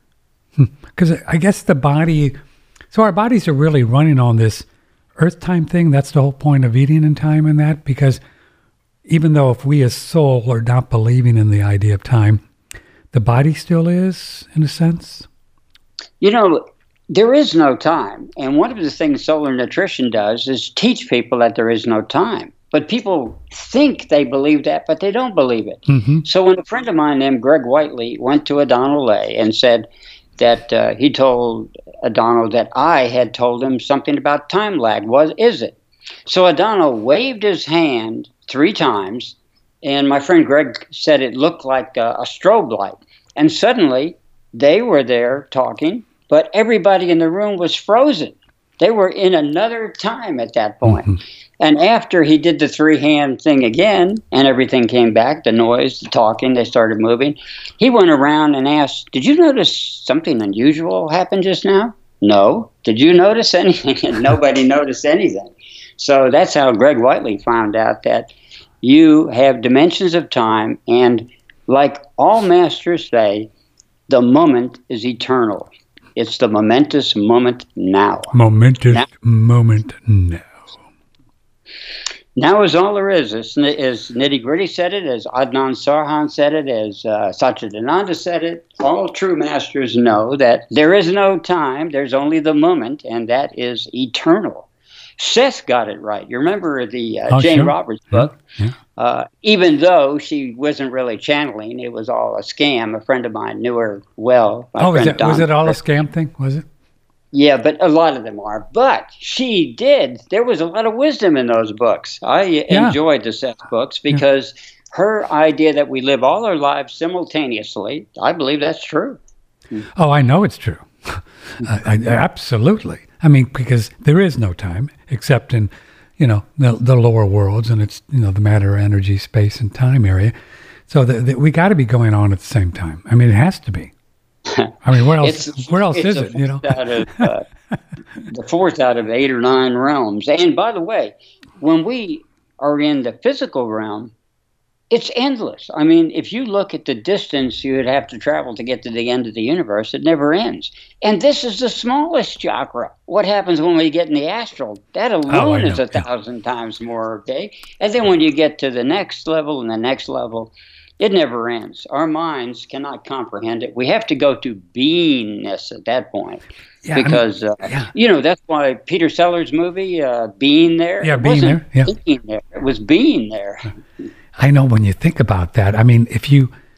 S2: Because I guess the body, so our bodies are really running on this Earth time thing. That's the whole point of eating in time and that, because even though if we as soul are not believing in the idea of time, the body still is, in a sense?
S3: You know, there is no time. And one of the things solar nutrition does is teach people that there is no time. But people think they believe that, but they don't believe it. Mm-hmm. So when a friend of mine named Greg Whiteley went to Adonal Lay and said that uh, he told Adonal that I had told him something about time lag, was is it? So Adonal waved his hand three times, and my friend Greg said it looked like a, a strobe light. And suddenly, they were there talking, but everybody in the room was frozen. They were in another time at that point. Mm-hmm. And after he did the three-hand thing again, and everything came back, the noise, the talking, they started moving, he went around and asked, "Did you notice something unusual happened just now?" "No." "Did you notice anything?" And nobody noticed anything. So that's how Greg Whiteley found out that you have dimensions of time, and like all masters say, the moment is eternal. It's the momentous moment now.
S2: Momentous now. moment now.
S3: Now is all there is. As, as Nitty Gritty said it, as Adnan Sarhan said it, as uh, Satchidananda said it, all true masters know that there is no time, there's only the moment, and that is eternal. Seth got it right. You remember the uh,
S2: oh,
S3: Jane
S2: sure.
S3: Roberts book?
S2: Yeah. Yeah.
S3: Uh, even though she wasn't really channeling, it was all a scam. A friend of mine knew her well.
S2: Oh, was it, was it all a scam thing? Was it?
S3: Yeah, but a lot of them are. But she did. There was a lot of wisdom in those books. I yeah. enjoyed the Seth books because yeah. her idea that we live all our lives simultaneously, I believe that's true.
S2: Oh, I know it's true. I, I, absolutely. I mean, because there is no time except in, you know, the, the lower worlds, and it's, you know, the matter, energy, space, and time area. So the, the, we got to be going on at the same time. I mean, it has to be. I mean, where else?
S3: It's,
S2: where else
S3: it's
S2: is it? You know,
S3: out of, uh, the fourth out of eight or nine realms. And by the way, when we are in the physical realm, it's endless. I mean, if you look at the distance you would have to travel to get to the end of the universe, it never ends. And this is the smallest chakra. What happens when we get in the astral? That alone
S2: oh,
S3: is a thousand yeah. times more big. And then when you get to the next level and the next level, it never ends. Our minds cannot comprehend it. We have to go to beingness at that point. Yeah, because, I mean, uh, yeah. you know, that's why Peter Sellers' movie, uh, Being There,
S2: yeah,
S3: it
S2: being
S3: wasn't
S2: there. Yeah.
S3: thinking there. It was being there.
S2: I know when you think about that, I mean, if you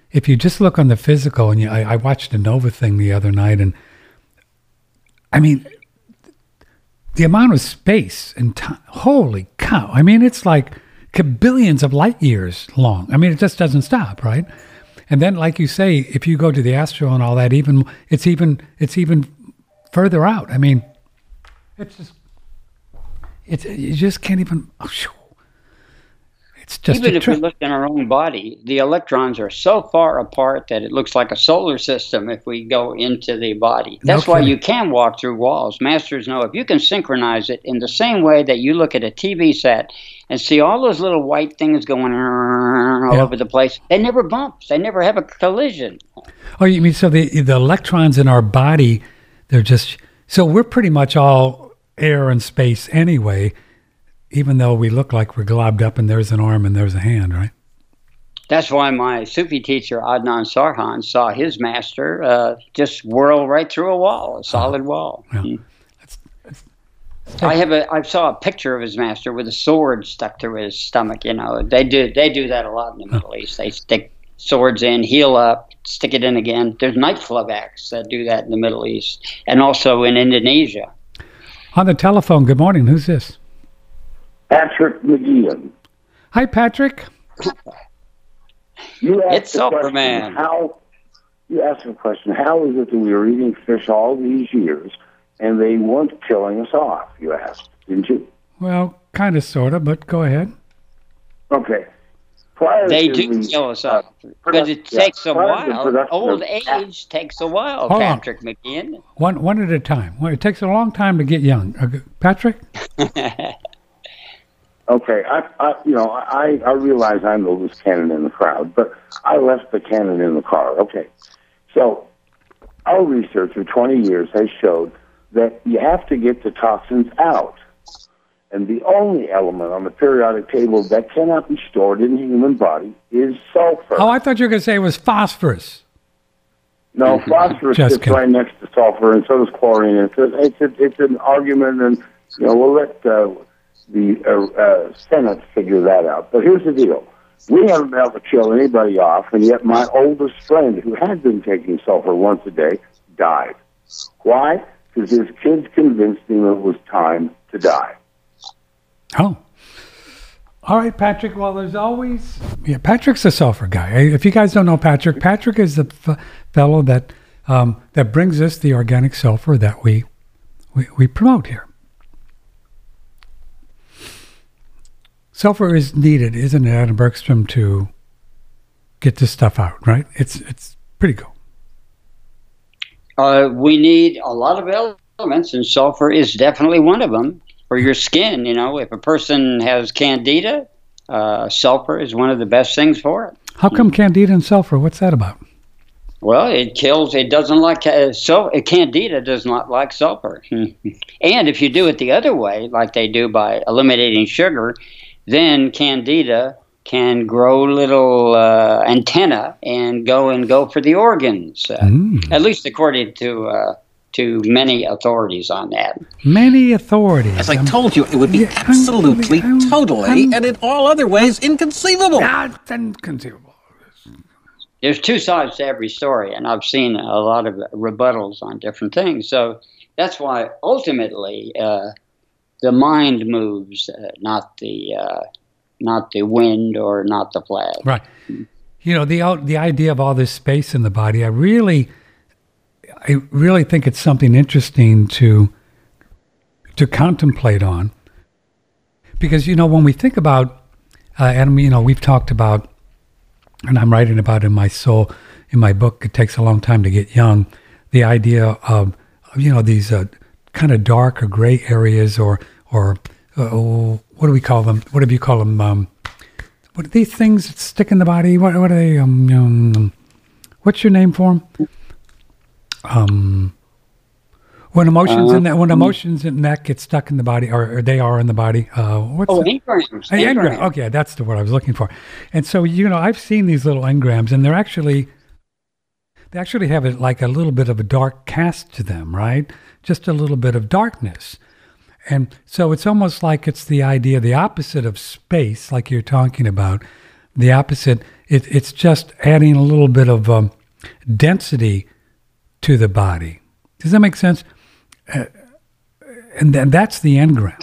S2: if you just look on the physical, and you, I, I watched a Nova thing the other night, and I mean, the amount of space and time, holy cow. I mean, it's like billions of light years long. I mean, it just doesn't stop, right? And then, like you say, if you go to the astral and all that, even it's even it's even further out. I mean, it's just it's you just can't even. Oh, it's just
S3: even
S2: a
S3: if
S2: trip.
S3: we look in our own body, the electrons are so far apart that it looks like a solar system if we go into the body. That's
S2: No
S3: why
S2: kidding.
S3: you can walk through walls. Masters know if you can synchronize it in the same way that you look at a T V set and see all those little white things going all
S2: Yeah.
S3: over the place, they never bump. They never have a collision.
S2: Oh, you mean so the the electrons in our body, they're just so we're pretty much all air and space anyway, even though we look like we're globbed up and there's an arm and there's a hand, right?
S3: That's why my Sufi teacher, Adnan Sarhan, saw his master uh, just whirl right through a wall, a solid wall.
S2: Yeah.
S3: Mm.
S2: That's, that's,
S3: I have a. I saw a picture of his master with a sword stuck through his stomach. You know, they do. They do that a lot in the Middle East. They stick swords in, heal up, stick it in again. There's night flavaks that do that in the Middle East, and also in Indonesia.
S2: on the telephone. Good morning. Who's this?
S8: Patrick McGeehan.
S2: Hi, Patrick.
S8: You asked
S3: It's
S8: the question,
S3: Superman.
S8: How you asked the question? How is it that we were eating fish all these years and they weren't killing us off? You asked, didn't you?
S2: Well, kind of, sort of, but go ahead.
S8: Okay. Prior
S3: They
S8: to
S3: do
S8: the,
S3: kill us
S8: uh,
S3: up, but it
S8: yeah,
S3: takes a
S8: prior to the
S3: while.
S8: production
S3: Old
S8: of-
S3: age takes a while,
S2: Hold on.
S3: Patrick McGeehan.
S2: One one at a time. Well, it takes a long time to get young. Uh, Patrick?
S8: Okay, I, I, you know, I, I realize I'm the loose cannon in the crowd, but I left the cannon in the car. Okay, so our research of twenty years has showed that you have to get the toxins out, and the only element on the periodic table that cannot be stored in the human body is sulfur.
S2: Oh, I thought you were going to say it was phosphorus.
S8: No, phosphorus
S2: Just
S8: sits
S2: kidding.
S8: right next to sulfur, and so does chlorine. It's a, it's, a, it's an argument, and you know we'll let uh, the uh, uh, Senate figure that out. But here's the deal: we haven't been able to kill anybody off, and yet my oldest friend, who had been taking sulfur once a day, died. Why? Because his kids convinced him it was time to die.
S2: Oh. All right, Patrick. Well, there's always... Yeah, Patrick's a sulfur guy. If you guys don't know Patrick, Patrick is the f- fellow that um, that brings us the organic sulfur that we, we, we promote here. Sulfur is needed, isn't it, Adam Bergstrom, to get this stuff out, right? It's it's pretty cool.
S3: Uh, we need a lot of elements, and sulfur is definitely one of them for your skin. You know, if a person has candida, uh, sulfur is one of the best things for it.
S2: How come candida and sulfur? What's that about?
S3: Well, it kills. It doesn't like uh, so. uh, Candida does not like sulfur, and if you do it the other way, like they do by eliminating sugar, then candida can grow little uh, antenna and go and go for the organs. Uh,
S2: Mm.
S3: At least according to uh, to many authorities on that.
S2: Many authorities.
S9: As I
S2: Um,
S9: told you, it would be
S2: yeah, I'm-
S9: absolutely,
S2: I'm-
S9: totally,
S2: I'm-
S9: and in all other ways, inconceivable.
S2: That's inconceivable.
S3: There's two sides to every story, and I've seen a lot of rebuttals on different things. So that's why ultimately uh, the mind moves, uh, not the uh, not the wind or not the flag.
S2: Right. You know, the out- the idea of all this space in the body, I really I really think it's something interesting to to contemplate on. Because, you know, when we think about uh, Adam, you know, we've talked about, and I'm writing about in my soul, in my book, It Takes a Long Time to Get Young, the idea of, you know, these uh, kind of dark or gray areas, or, or uh, what do we call them? What do you call them? Um, what are these things that stick in the body? What, what are they? Um, um, what's your name for them? Um, when emotions in that, when emotions in that get stuck in the body, or, or they are in the body. Uh, what's
S3: Oh,
S2: the-
S3: engrams.
S2: Uh, engram.
S3: engrams.
S2: Okay, that's the word I was looking for. And so, you know, I've seen these little engrams, and they're actually, they actually have it like a little bit of a dark cast to them, right? Just a little bit of darkness. And so it's almost like it's the idea, the opposite of space, like you're talking about. The opposite it, it's just adding a little bit of um, density to the body. Does that make sense? Uh, and then that's the engram.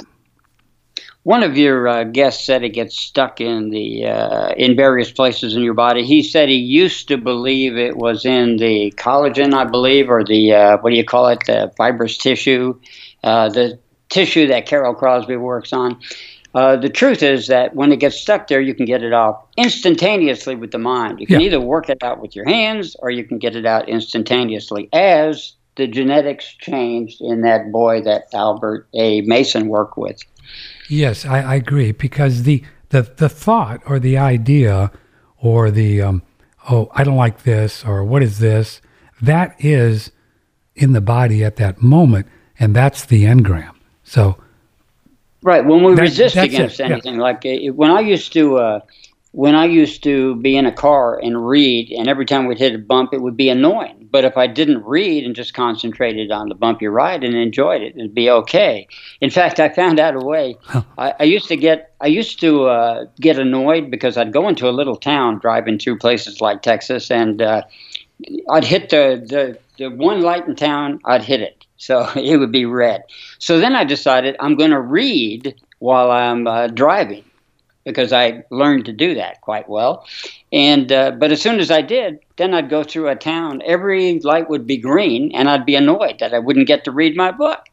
S3: One of your uh, guests said it gets stuck in the uh, in various places in your body. He said he used to believe it was in the collagen, I believe, or the uh, what do you call it, the fibrous tissue, uh, the tissue that Carol Crosby works on. Uh, the truth is that when it gets stuck there, you can get it off instantaneously with the mind. You can
S2: Yeah.
S3: either work it out with your hands or you can get it out instantaneously as the genetics changed in that boy that Albert A. Mason worked with.
S2: Yes, I, I agree, because the, the, the thought or the idea or the, um, oh, I don't like this, or what is this, that is in the body at that moment, and that's the engram. So,
S3: Right. When we
S2: That-
S3: resist
S2: that's
S3: against
S2: it, yeah.
S3: anything, like uh, when I used to, uh, when I used to be in a car and read, and every time we'd hit a bump, it would be annoying. But if I didn't read and just concentrated on the bumpy ride and enjoyed it, it'd be okay. In fact, I found out a way. I, I used to get, I used to uh, get annoyed because I'd go into a little town driving through places like Texas, and uh, I'd hit the, the the one light in town, I'd hit it. So it would be red. So then I decided I'm going to read while I'm uh, driving, because I learned to do that quite well. And uh, but as soon as I did, then I'd go through a town. Every light would be green, and I'd be annoyed that I wouldn't get to read my book.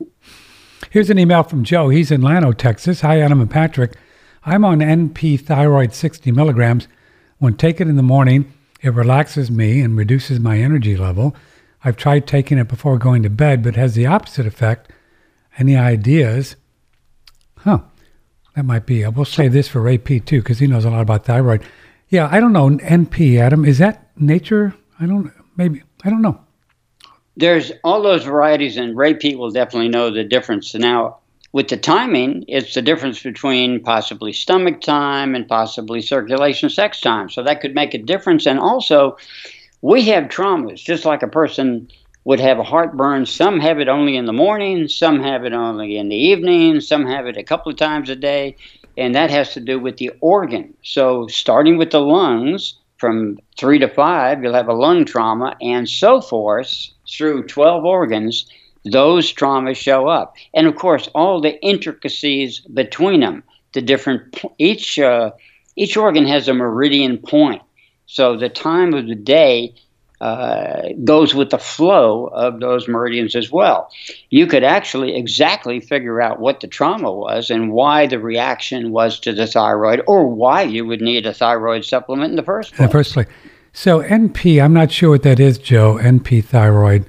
S2: here's an email from Joe. He's in Llano, Texas. Hi, Adam and Patrick. I'm on N P thyroid sixty milligrams. When taken in the morning, it relaxes me and reduces my energy level. I've tried taking it before going to bed, but has the opposite effect. Any ideas? Huh. That might be. I will say this for Ray Pete, too, because he knows a lot about thyroid. Yeah, I don't know. N P, Adam, is that nature? I don't, maybe. I don't know.
S3: There's all those varieties, and Ray Pete will definitely know the difference. Now, with the timing, it's the difference between possibly stomach time and possibly circulation sex time. So that could make a difference. And also, we have traumas, just like a person would have a heartburn. Some have it only in the morning, some have it only in the evening, some have it a couple of times a day, and that has to do with the organ. So starting with the lungs, from three to five, you'll have a lung trauma, and so forth through twelve organs. Those traumas show up. And of course, all the intricacies between them, the different, each, uh, each organ has a meridian point. So the time of the day uh, goes with the flow of those meridians as well. You could actually exactly figure out what the trauma was and why the reaction was to the thyroid, or why you would need a thyroid supplement in the first place.
S2: In the first place. So N P, I'm not sure what that is, Joe, N P thyroid.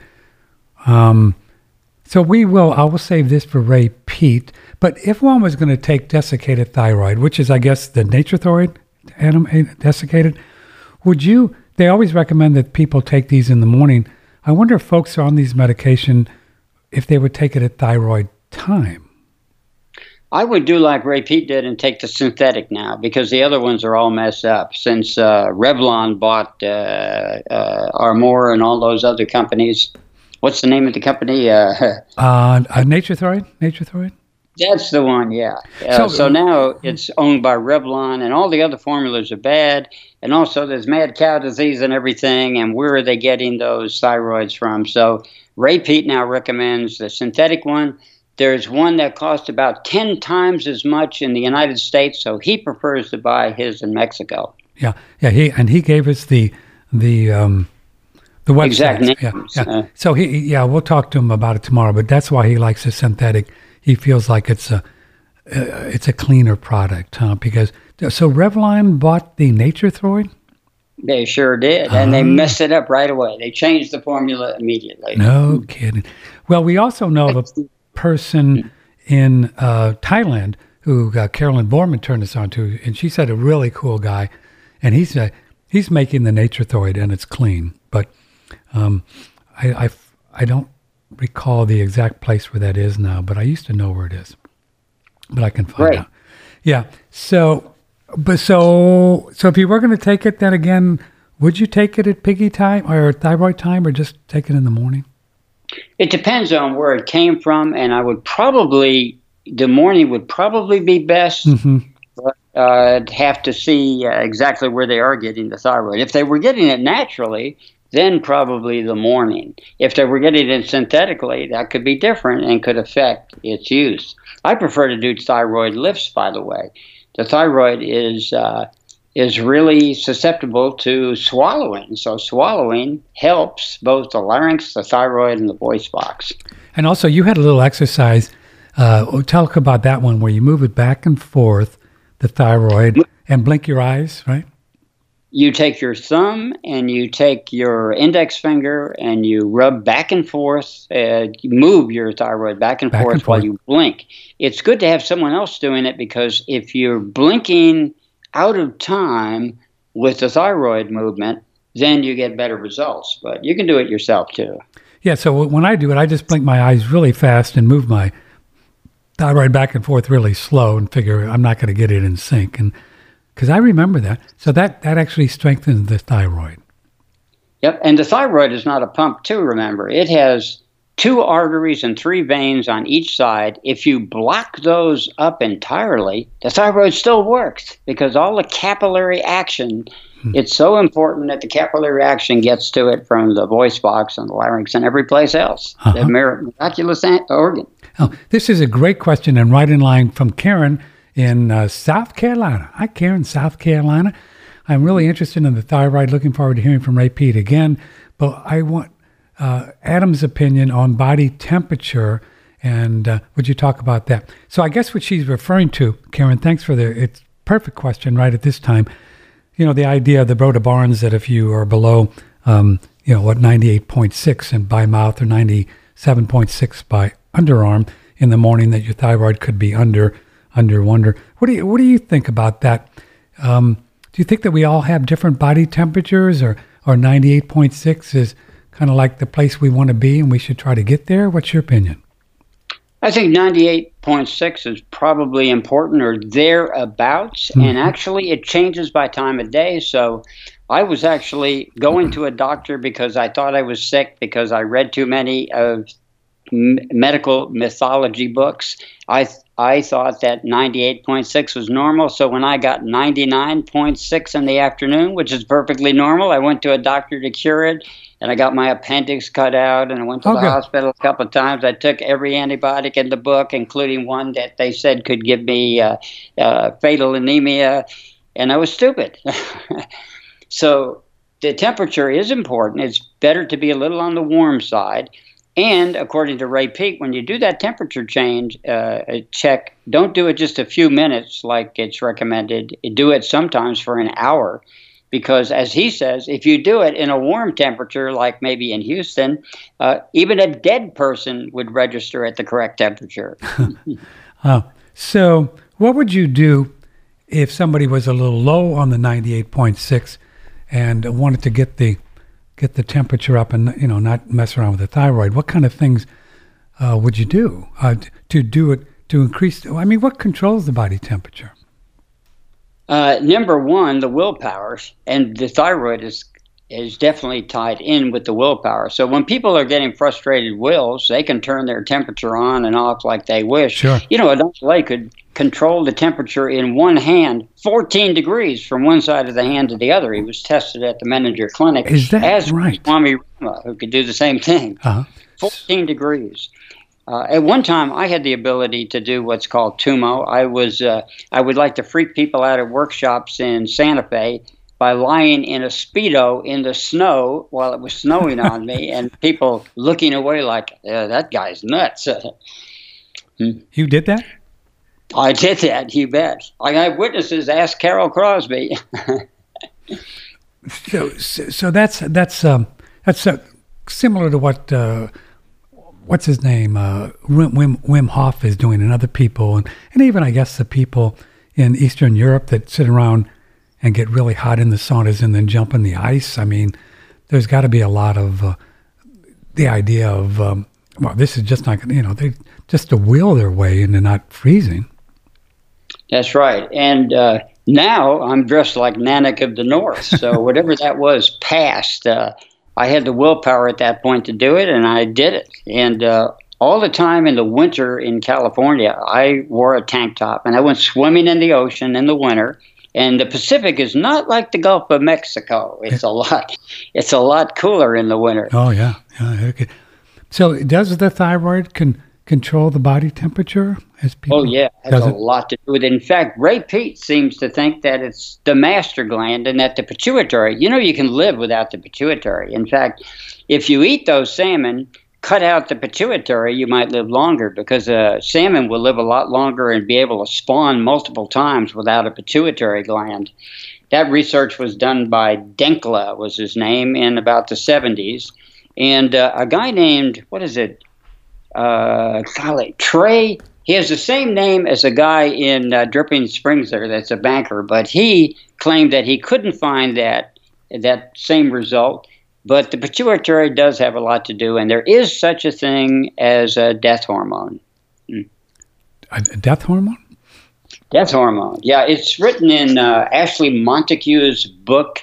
S2: Um, so we will, I will save this for Ray Pete. But if one was going to take desiccated thyroid, which is, I guess, the Nature-Throid, Adam, desiccated, would you, they always recommend that people take these in the morning. I wonder if folks are on these medication, if they would take it at thyroid time.
S3: I would do like Ray Pete did and take the synthetic now, because the other ones are all messed up. Since uh, Revlon bought uh, uh, Armour and all those other companies. What's the name of the company? Uh,
S2: uh, uh, Nature-Throid? Nature-Throid?
S3: That's the one, yeah. Uh,
S2: So-
S3: so, now it's owned by Revlon, and all the other formulas are bad. And also there's mad cow disease and everything, and where are they getting those thyroids from? So Ray Pete now recommends the synthetic one. There's one that costs about ten times as much in the United States, so he prefers to buy his in Mexico.
S2: Yeah, yeah. He and he gave us the the um, the website.
S3: Exact
S2: Yeah,
S3: names,
S2: yeah.
S3: uh,
S2: So he, yeah, we'll talk to him about it tomorrow. But that's why he likes the synthetic. He feels like it's a uh, it's a cleaner product, huh? Because so Revlon bought the Nature-Throid.
S3: They sure did, and they messed it up right away. They changed the formula immediately.
S2: No kidding. Well, we also know of a person in uh, Thailand who uh, Carolyn Borman turned us on to, and she said a really cool guy, and he's uh, he's making the Nature-Throid, and it's clean. But um, I, I I don't recall the exact place where that is now, but I used to know where it is. But I can find
S3: Right.
S2: out. Yeah. So, but so so if you were going to take it, then again, would you take it at piggy time or thyroid time, or just take it in the morning?
S3: It depends on where it came from, and I would probably, the morning would probably be best.
S2: Mm-hmm.
S3: But uh, have to see uh, exactly where they are getting the thyroid. If they were getting it naturally, then probably the morning. If they were getting it synthetically, that could be different and could affect its use. I prefer to do thyroid lifts, by the way. The thyroid is uh, is really susceptible to swallowing. So swallowing helps both the larynx, the thyroid, and the voice box.
S2: And also, you had a little exercise. Uh, tell us about that one where you move it back and forth, the thyroid, and blink your eyes, right?
S3: You take your thumb and you take your index finger and you rub back and forth, uh, you move your thyroid back and, back forth, and forth while you blink. It's good to have someone else doing it, because if you're blinking out of time with the thyroid movement, then you get better results. But you can do it yourself too.
S2: Yeah, so when I do it, I just blink my eyes really fast and move my thyroid back and forth really slow and figure I'm not going to get it in sync. And because I remember that. So that, that actually strengthens the thyroid.
S3: Yep, and the thyroid is not a pump too, remember. It has two arteries and three veins on each side. If you block those up entirely, the thyroid still works, because all the capillary action, hmm. it's so important that the capillary action gets to it from the voice box and the larynx and every place else. Uh-huh. The miraculous organ.
S2: Oh, this is a great question, and right in line from Karen in uh, South Carolina. Hi, Karen, South Carolina. I'm really interested in the thyroid. Looking forward to hearing from Ray Peat again. But I want uh, Adam's opinion on body temperature, and uh, would you talk about that? So I guess what she's referring to, Karen, thanks for the it's perfect question right at this time. You know, the idea of the Broda Barnes that if you are below, um, you know, what, ninety-eight point six and by mouth, or ninety-seven point six by underarm in the morning, that your thyroid could be under under wonder. What do you what do you think about that? Um, do you think that we all have different body temperatures, or or ninety-eight point six is kind of like the place we want to be and we should try to get there? What's your opinion?
S3: I think ninety-eight point six is probably important, or thereabouts, mm-hmm. and actually it changes by time of day. So I was actually going to a doctor because I thought I was sick because I read too many of m- medical mythology books. I th- I thought that ninety-eight point six was normal, so when I got ninety-nine point six in the afternoon, which is perfectly normal, I went to a doctor to cure it, and I got my appendix cut out, and I went to okay. the hospital a couple of times. I took every antibiotic in the book, including one that they said could give me uh, uh, fatal anemia, and I was stupid. So the temperature is important. It's better to be a little on the warm side. And according to Ray Peat, when you do that temperature change uh, check, don't do it just a few minutes like it's recommended. Do it sometimes for an hour, because as he says, if you do it in a warm temperature, like maybe in Houston, uh, even a dead person would register at the correct temperature.
S2: uh, so what would you do if somebody was a little low on the ninety-eight point six and wanted to get the get the temperature up and, you know, not mess around with the thyroid? What kind of things uh, would you do uh, to do it, to increase? I mean, what controls the body temperature?
S3: Uh, number one, the willpower, and the thyroid is is definitely tied in with the willpower. So when people are getting frustrated wills, they can turn their temperature on and off like they wish.
S2: Sure.
S3: You know, Adolph Lay could control the temperature in one hand, fourteen degrees from one side of the hand to the other. He was tested at the Menninger Clinic.
S2: Is that
S3: as
S2: right?
S3: Swami Rama, who could do the same thing.
S2: Uh-huh.
S3: fourteen degrees. Uh, at one time, I had the ability to do what's called Tumo. I was uh, I would like to freak people out at workshops in Santa Fe by lying in a Speedo in the snow while it was snowing on me, and people looking away like, yeah, that guy's nuts.
S2: You did that?
S3: I did that, you bet. I have witnesses. Ask Carol Crosby.
S2: so, so that's that's um, that's uh, similar to what uh, what's his name uh, Wim Wim Hof is doing, and other people, and, and even I guess the people in Eastern Europe that sit around and get really hot in the saunas and then jump in the ice. I mean, there's got to be a lot of uh, the idea of um, well, this is just not, you know, they just to will their way into not freezing.
S3: That's right. And uh, now I'm dressed like Nanak of the North. So whatever that was passed, uh, I had the willpower at that point to do it, and I did it. And uh, all the time in the winter in California, I wore a tank top and I went swimming in the ocean in the winter. And the Pacific is not like the Gulf of Mexico. It's a lot. It's a lot cooler in the winter.
S2: Oh yeah, yeah. Okay. So does the thyroid can control the body temperature? As people,
S3: oh yeah, it has a lot to do with it. In fact, Ray Peat seems to think that it's the master gland and that the pituitary. You know, you can live without the pituitary. In fact, if you eat those salmon, cut out the pituitary, you might live longer, because uh, salmon will live a lot longer and be able to spawn multiple times without a pituitary gland. That research was done by Denkla, was his name, in about the seventies. And uh, a guy named, what is it, uh, golly, Trey, he has the same name as a guy in uh, Dripping Springs there that's a banker, but he claimed that he couldn't find that that same result. But the pituitary does have a lot to do, and there is such a thing as a death hormone. Mm.
S2: A death hormone?
S3: Death hormone, yeah. It's written in uh, Ashley Montague's book,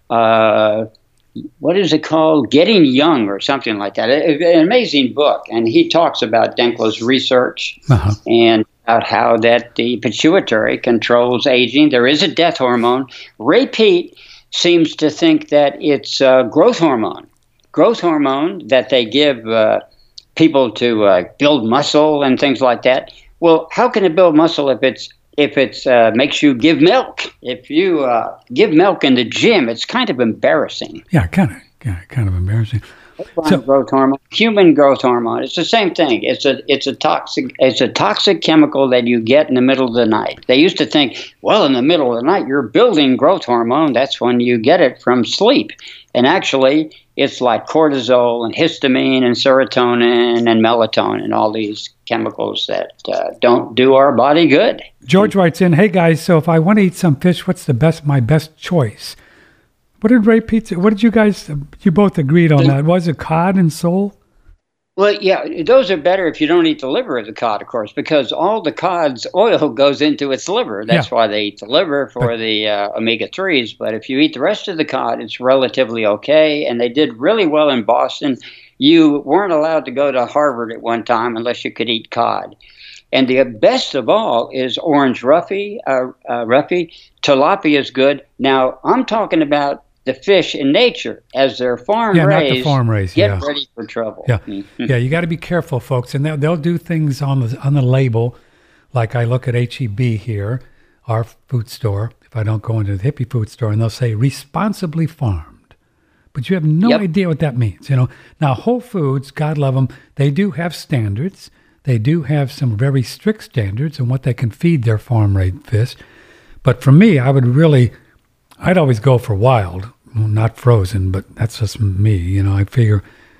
S3: uh, what is it called? Getting Young or something like that. An amazing book, and he talks about Denkla's research uh-huh. and about how that the pituitary controls aging. There is a death hormone. Ray Peat seems to think that it's uh, growth hormone, growth hormone that they give uh, people to uh, build muscle and things like that. Well, how can it build muscle if it's if it's uh, makes you give milk? If you uh, give milk in the gym, it's kind of embarrassing.
S2: Yeah, kind of, yeah, kind of embarrassing.
S3: So, growth hormone, human growth hormone. It's the same thing. It's a it's a toxic it's a toxic chemical that you get in the middle of the night. They used to think, well, in the middle of the night you're building growth hormone. That's when you get it from sleep. And actually, it's like cortisol and histamine and serotonin and melatonin, all these chemicals that uh, don't do our body good.
S2: George writes in, "Hey guys, so if I want to eat some fish, what's the best my best choice?" What did Ray Peat say? What did you guys, you both agreed on that? Was it cod and sole?
S3: Well, yeah, those are better if you don't eat the liver of the cod, of course, because all the cod's oil goes into its liver. That's yeah. why they eat the liver for but, the uh, omega threes. But if you eat the rest of the cod, it's relatively okay. And they did really well in Boston. You weren't allowed to go to Harvard at one time unless you could eat cod. And the best of all is orange roughy. Uh, uh, roughy. Tilapia is good. Now, I'm talking about the fish in nature as they're farm
S2: yeah,
S3: raised.
S2: Not the farm raised.
S3: Get
S2: yeah.
S3: ready for trouble.
S2: Yeah,
S3: mm-hmm.
S2: yeah. You got to be careful, folks, and they'll, they'll do things on the on the label, like I look at H E B here, our food store. If I don't go into the hippie food store, and they'll say responsibly farmed, but you have no yep. idea what that means. You know. Now Whole Foods, God love them, they do have standards. They do have some very strict standards on what they can feed their farm raised fish. But for me, I would really, I'd always go for wild. Well, not frozen, but that's just me. You know, I figure,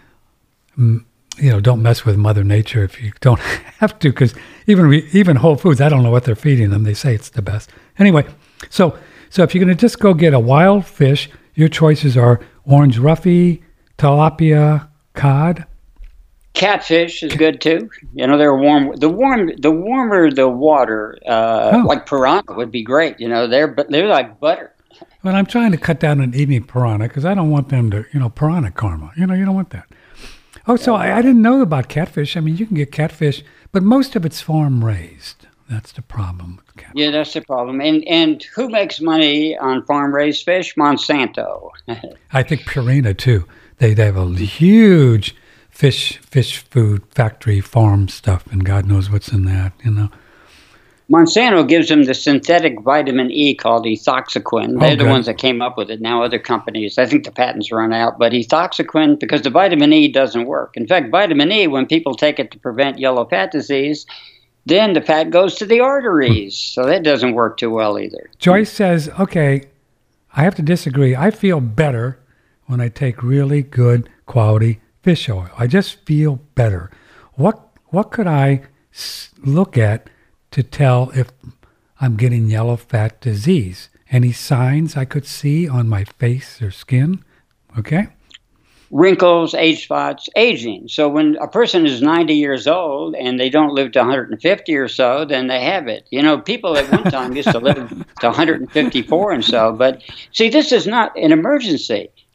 S2: you know, don't mess with Mother Nature if you don't have to, because even even Whole Foods, I don't know what they're feeding them. They say it's the best. Anyway, so so if you're going to just go get a wild fish, your choices are orange roughy, tilapia, cod.
S3: Catfish is good too. You know, they're warm. The warm, the warmer the water, uh, oh. like piranha would be great. You know, they're but they're like butter.
S2: But I'm trying to cut down on eating piranha because I don't want them to, you know, piranha karma. You know, you don't want that. Oh, so I, I didn't know about catfish. I mean, you can get catfish, but most of it's farm raised. That's the problem with catfish.
S3: Yeah, that's the problem. And and who makes money on farm raised fish? Monsanto.
S2: I think Purina too. They they have a huge fish fish food factory farm stuff, and God knows what's in that. You know.
S3: Monsanto gives them the synthetic vitamin E called ethoxyquin. They're
S2: oh,
S3: the ones that came up with it. Now other companies, I think the patents run out, but ethoxyquin, because the vitamin E doesn't work. In fact, vitamin E, when people take it to prevent yellow fat disease, then the fat goes to the arteries. So that doesn't work too well either.
S2: Joyce says, okay, I have to disagree. I feel better when I take really good quality fish oil. I just feel better. What, what could I look at to tell if I'm getting yellow fat disease? Any signs I could see on my face or skin? Okay.
S3: Wrinkles, age spots, aging. So when a person is ninety years old and they don't live to one hundred fifty or so, then they have it. You know, people at one time used to live to one hundred fifty-four and so. But see, this is not an emergency.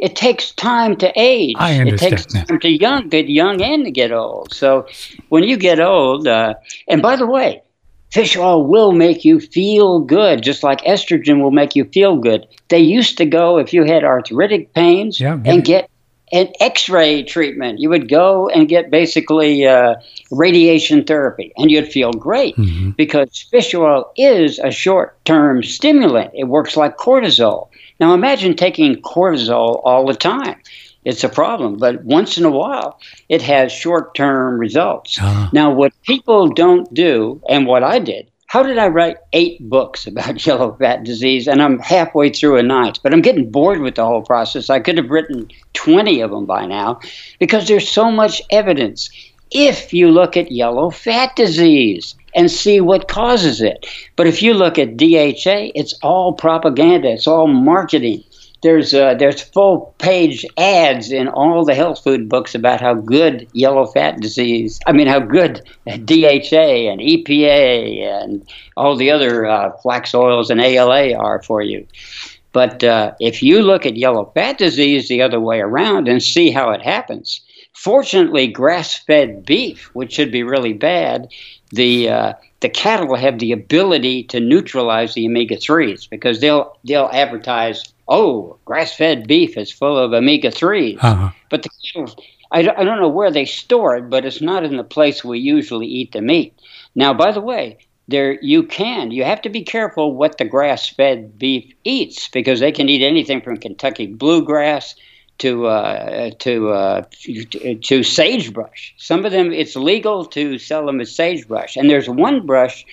S3: it takes time to age.
S2: I understand.
S3: It takes time to young, get young and to get old. So when you get old, uh, and by the way, fish oil will make you feel good, just like estrogen will make you feel good. They used to go, if you had arthritic pains,
S2: yeah,
S3: and get an X-ray treatment. You would go and get basically uh, radiation therapy, and you'd feel great mm-hmm. because fish oil is a short-term stimulant. It works like cortisol. Now imagine taking cortisol all the time. It's a problem, but once in a while, it has short-term results. Uh-huh. Now, what people don't do, and what I did, how did I write eight books about yellow fat disease, and I'm halfway through a ninth, but I'm getting bored with the whole process. I could have written twenty of them by now because there's so much evidence. If you look at yellow fat disease and see what causes it, but if you look at D H A, it's all propaganda. It's all marketing. There's uh, there's full page ads in all the health food books about how good yellow fat disease, I mean how good D H A and E P A and all the other uh, flax oils and A L A are for you. But uh, if you look at yellow fat disease the other way around and see how it happens, fortunately grass-fed beef, which should be really bad, the uh, the cattle have the ability to neutralize the omega threes because they'll they'll advertise, oh, grass-fed beef is full of omega threes. Uh-huh. But the cattle, I don't, I don't know where they store it, but it's not in the place we usually eat the meat. Now, by the way, there you can. You have to be careful what the grass-fed beef eats because they can eat anything from Kentucky bluegrass to uh, to uh, to sagebrush. Some of them, it's legal to sell them as sagebrush. And there's one brush,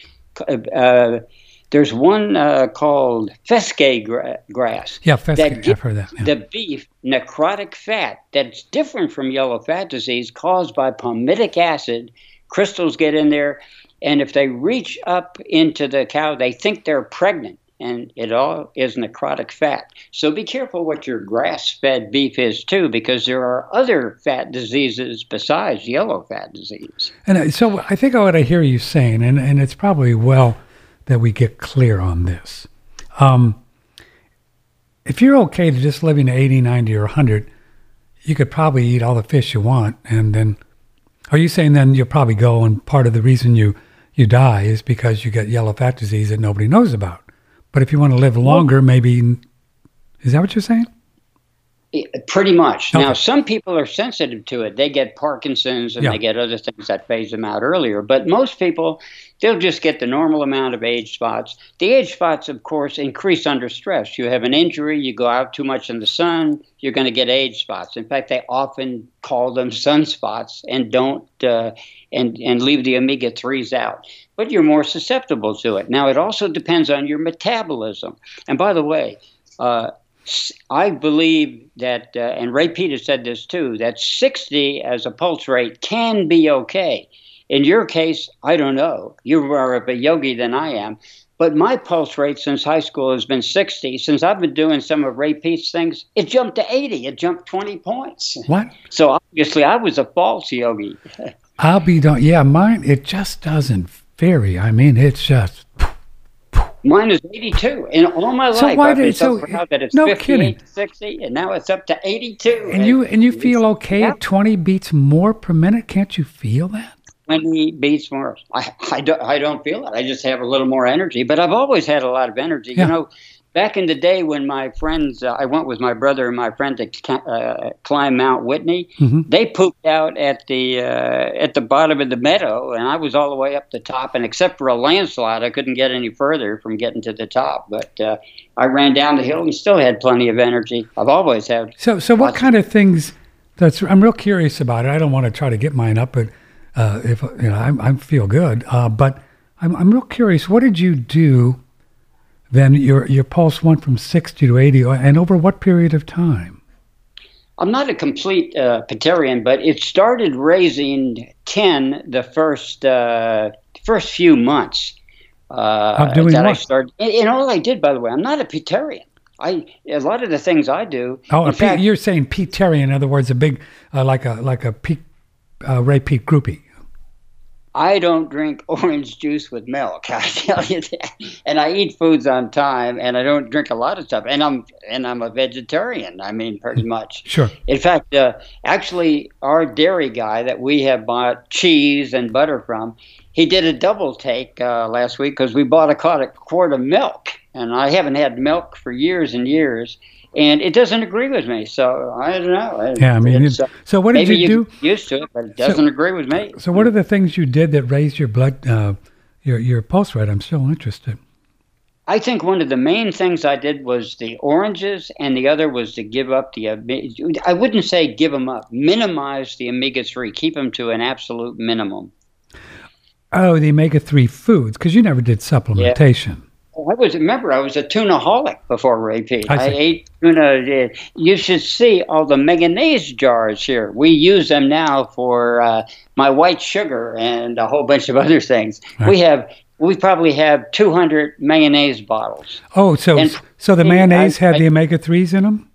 S3: uh, there's one uh, called Fescue gra- grass.
S2: Yeah, Fescue, I've heard that. Yeah.
S3: The beef necrotic fat that's different from yellow fat disease caused by palmitic acid. Crystals get in there, and if they reach up into the cow, they think they're pregnant. And it all is necrotic fat. So be careful what your grass-fed beef is, too, because there are other fat diseases besides yellow fat disease.
S2: And so I think what I hear you saying, and, and it's probably well that we get clear on this. Um, if you're okay to just living to eighty, ninety, or one hundred, you could probably eat all the fish you want. And then, are you saying then you'll probably go and part of the reason you, you die is because you get yellow fat disease that nobody knows about? But if you want to live longer, maybe, is that what you're saying?
S3: Pretty much.
S2: Okay.
S3: Now, some people are sensitive to it. They get Parkinson's and
S2: yeah.
S3: they get other things that phase them out earlier. But most people, they'll just get the normal amount of age spots. The age spots, of course, increase under stress. You have an injury, you go out too much in the sun, you're going to get age spots. In fact, they often call them sunspots and don't uh, and and leave the omega threes out. But you're more susceptible to it. Now, it also depends on your metabolism. And by the way, uh, I believe that, uh, and Ray Peter said this too, that sixty as a pulse rate can be okay. In your case, I don't know. You're more of a yogi than I am. But my pulse rate since high school has been sixty. Since I've been doing some of Ray Pete's things, it jumped to eighty. It jumped twenty points.
S2: What?
S3: So obviously I was a false yogi.
S2: I'll be done. Yeah, mine, it just doesn't vary. I mean, it's just...
S3: Mine is eighty-two. In all my
S2: so
S3: life,
S2: why
S3: I've been
S2: did,
S3: so
S2: so
S3: proud that it's
S2: no
S3: fifty-eight
S2: kidding.
S3: to sixty, and now it's up to eighty-two.
S2: And, and you and you feel okay
S3: yeah.
S2: at twenty beats more per minute? Can't you feel that?
S3: twenty beats more. I, I, don't, I don't feel it. I just have a little more energy. But I've always had a lot of energy.
S2: Yeah.
S3: You know, back in the day when my friends, uh, I went with my brother and my friend to uh, climb Mount Whitney. Mm-hmm. They pooped out at the uh, at the bottom of the meadow, and I was all the way up the top. And except for a landslide, I couldn't get any further from getting to the top. But uh, I ran down the hill and still had plenty of energy. I've always had.
S2: So, so what kind of things? That's I'm real curious about it. I don't want to try to get mine up, but uh, if you know, I, I feel good. Uh, but I'm I'm real curious. What did you do? Then your your pulse went from sixty to eighty, and over what period of time?
S3: I'm not a complete uh, Peterian, but it started raising ten the first uh, first few months uh,
S2: doing
S3: that
S2: what?
S3: I started. And, and all I did, by the way, I'm not a Peterian. I a lot of the things I do.
S2: Oh,
S3: in
S2: P-
S3: fact,
S2: you're saying Peterian, in other words, a big uh, like a like a Pete, uh, Ray Pete groupie.
S3: I don't drink orange juice with milk. I tell you that. And I eat foods on time, and I don't drink a lot of stuff. And I'm and I'm a vegetarian. I mean, pretty much.
S2: Sure.
S3: In fact, uh, actually, our dairy guy that we have bought cheese and butter from, he did a double take uh, last week because we bought a quart of milk, and I haven't had milk for years and years. And it doesn't agree with me, so I don't know.
S2: Yeah, I mean, uh, so what did
S3: maybe
S2: you do?
S3: Get used to it, but it doesn't
S2: so,
S3: agree with me.
S2: So, what are the things you did that raised your blood, uh, your your pulse rate? I'm still interested.
S3: I think one of the main things I did was the oranges, and the other was to give up the. I wouldn't say give them up. Minimize the omega three. Keep them to an absolute minimum.
S2: Oh, the omega three foods, because you never did supplementation. Yeah.
S3: I was remember I was a tunaholic before Ray Pete.
S2: I,
S3: I ate tuna. You should see all the mayonnaise jars here. We use them now for uh, my white sugar and a whole bunch of other things. Right. We have we probably have two hundred mayonnaise bottles.
S2: Oh, so and, so the mayonnaise I, had I, the omega threes in them?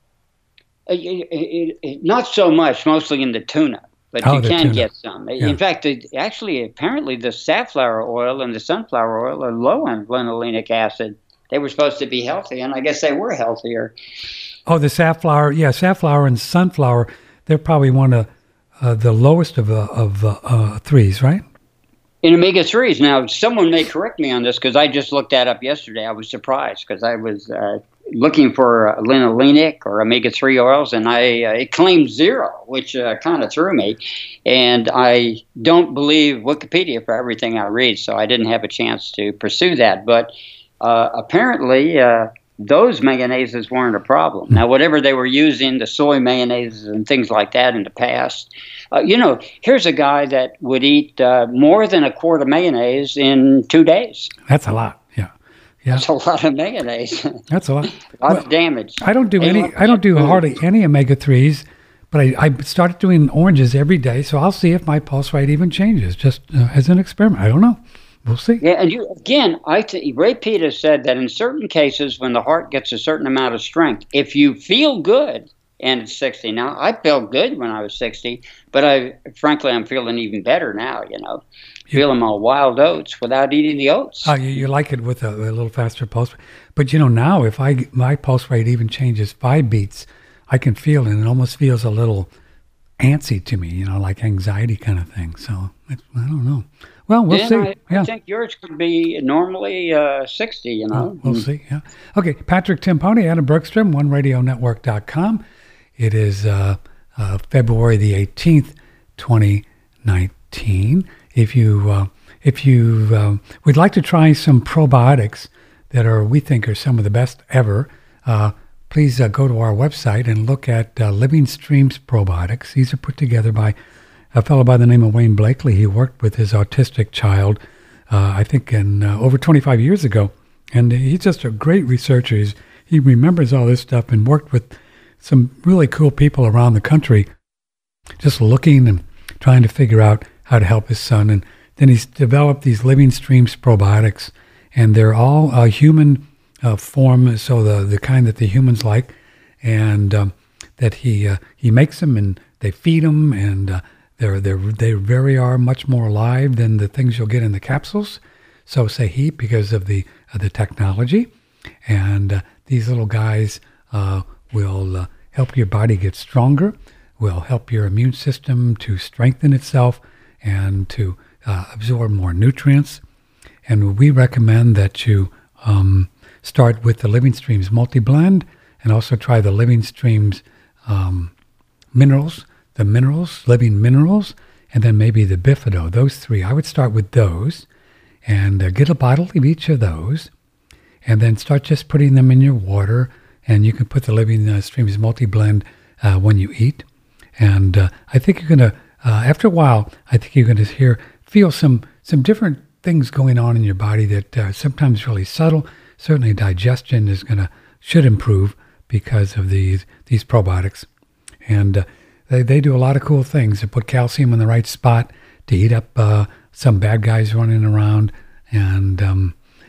S3: Uh, it, it, it, not so much, mostly in the tuna. But oh, you can tuna. get some. Yeah. In fact, it, actually, apparently the safflower oil and the sunflower oil are low in linolenic acid. They were supposed to be healthy, and I guess they were healthier.
S2: Oh, the safflower, yeah, safflower and sunflower, they're probably one of uh, the lowest of, uh, of uh, uh, threes, right?
S3: In omega threes. Now, someone may correct me on this because I just looked that up yesterday. I was surprised because I was uh, looking for uh, linolenic or omega three oils, and I uh, it claimed zero, which uh, kind of threw me. And I don't believe Wikipedia for everything I read, so I didn't have a chance to pursue that. But uh, apparently, uh, those mayonnaises weren't a problem. Now, whatever they were using, the soy mayonnaises and things like that in the past, uh, you know, here's a guy that would eat uh, more than a quart of mayonnaise in two days.
S2: That's a lot. Yeah. Yeah.
S3: That's a lot of mayonnaise.
S2: That's a lot.
S3: a lot well, of damage.
S2: I don't do any, I don't do hardly any omega threes, but I, I started doing oranges every day, so I'll see if my pulse rate even changes, just uh, as an experiment. I don't know. We'll see.
S3: Yeah, and you, again, I t- Ray Peter said that in certain cases when the heart gets a certain amount of strength, if you feel good, and it's sixty now, I felt good when I was sixty, but I, frankly, I'm feeling even better now, you know, you, feeling my wild oats without eating the oats.
S2: Oh, you, you like it with a, a little faster pulse. But, you know, now if I my pulse rate even changes five beats, I can feel it, and it almost feels a little antsy to me, you know, like anxiety kind of thing. So, it, I don't know. Well, we'll
S3: yeah,
S2: see.
S3: I,
S2: yeah.
S3: I think yours could be normally uh, sixty, you know.
S2: We'll, we'll see, yeah. Okay, Patrick Timpone, Adam Bergstrom, one radio network dot com. It is uh, uh, February the eighteenth, twenty nineteen. If you uh, if you uh, would like to try some probiotics that are we think are some of the best ever, uh, please uh, go to our website and look at uh, Living Streams Probiotics. These are put together by a fellow by the name of Wayne Blakely. He worked with his autistic child, uh, I think, in uh, over twenty-five years ago. And he's just a great researcher. He's, he remembers all this stuff and worked with some really cool people around the country, just looking and trying to figure out how to help his son. And then he's developed these Living Streams Probiotics, and they're all uh, human uh, form, so the the kind that the humans like, and um, that he uh, he makes them and they feed them, and uh, They're, they're, they very are much more alive than the things you'll get in the capsules. So say he, because of the of the technology. And uh, these little guys uh, will uh, help your body get stronger, will help your immune system to strengthen itself and to uh, absorb more nutrients. And we recommend that you um, start with the Living Streams Multi-Blend and also try the Living Streams um, Minerals, the minerals, living minerals, and then maybe the Bifido. Those three. I would start with those and uh, get a bottle of each of those and then start just putting them in your water. And you can put the Living uh, Streams Multi-Blend uh, when you eat. And uh, I think you're going to, uh, after a while, I think you're going to hear, feel some, some different things going on in your body that uh, sometimes really subtle. Certainly digestion is going to, should improve because of these, these probiotics. And uh, They they do a lot of cool things to put calcium in the right spot, to eat up uh, some bad guys running around. And um,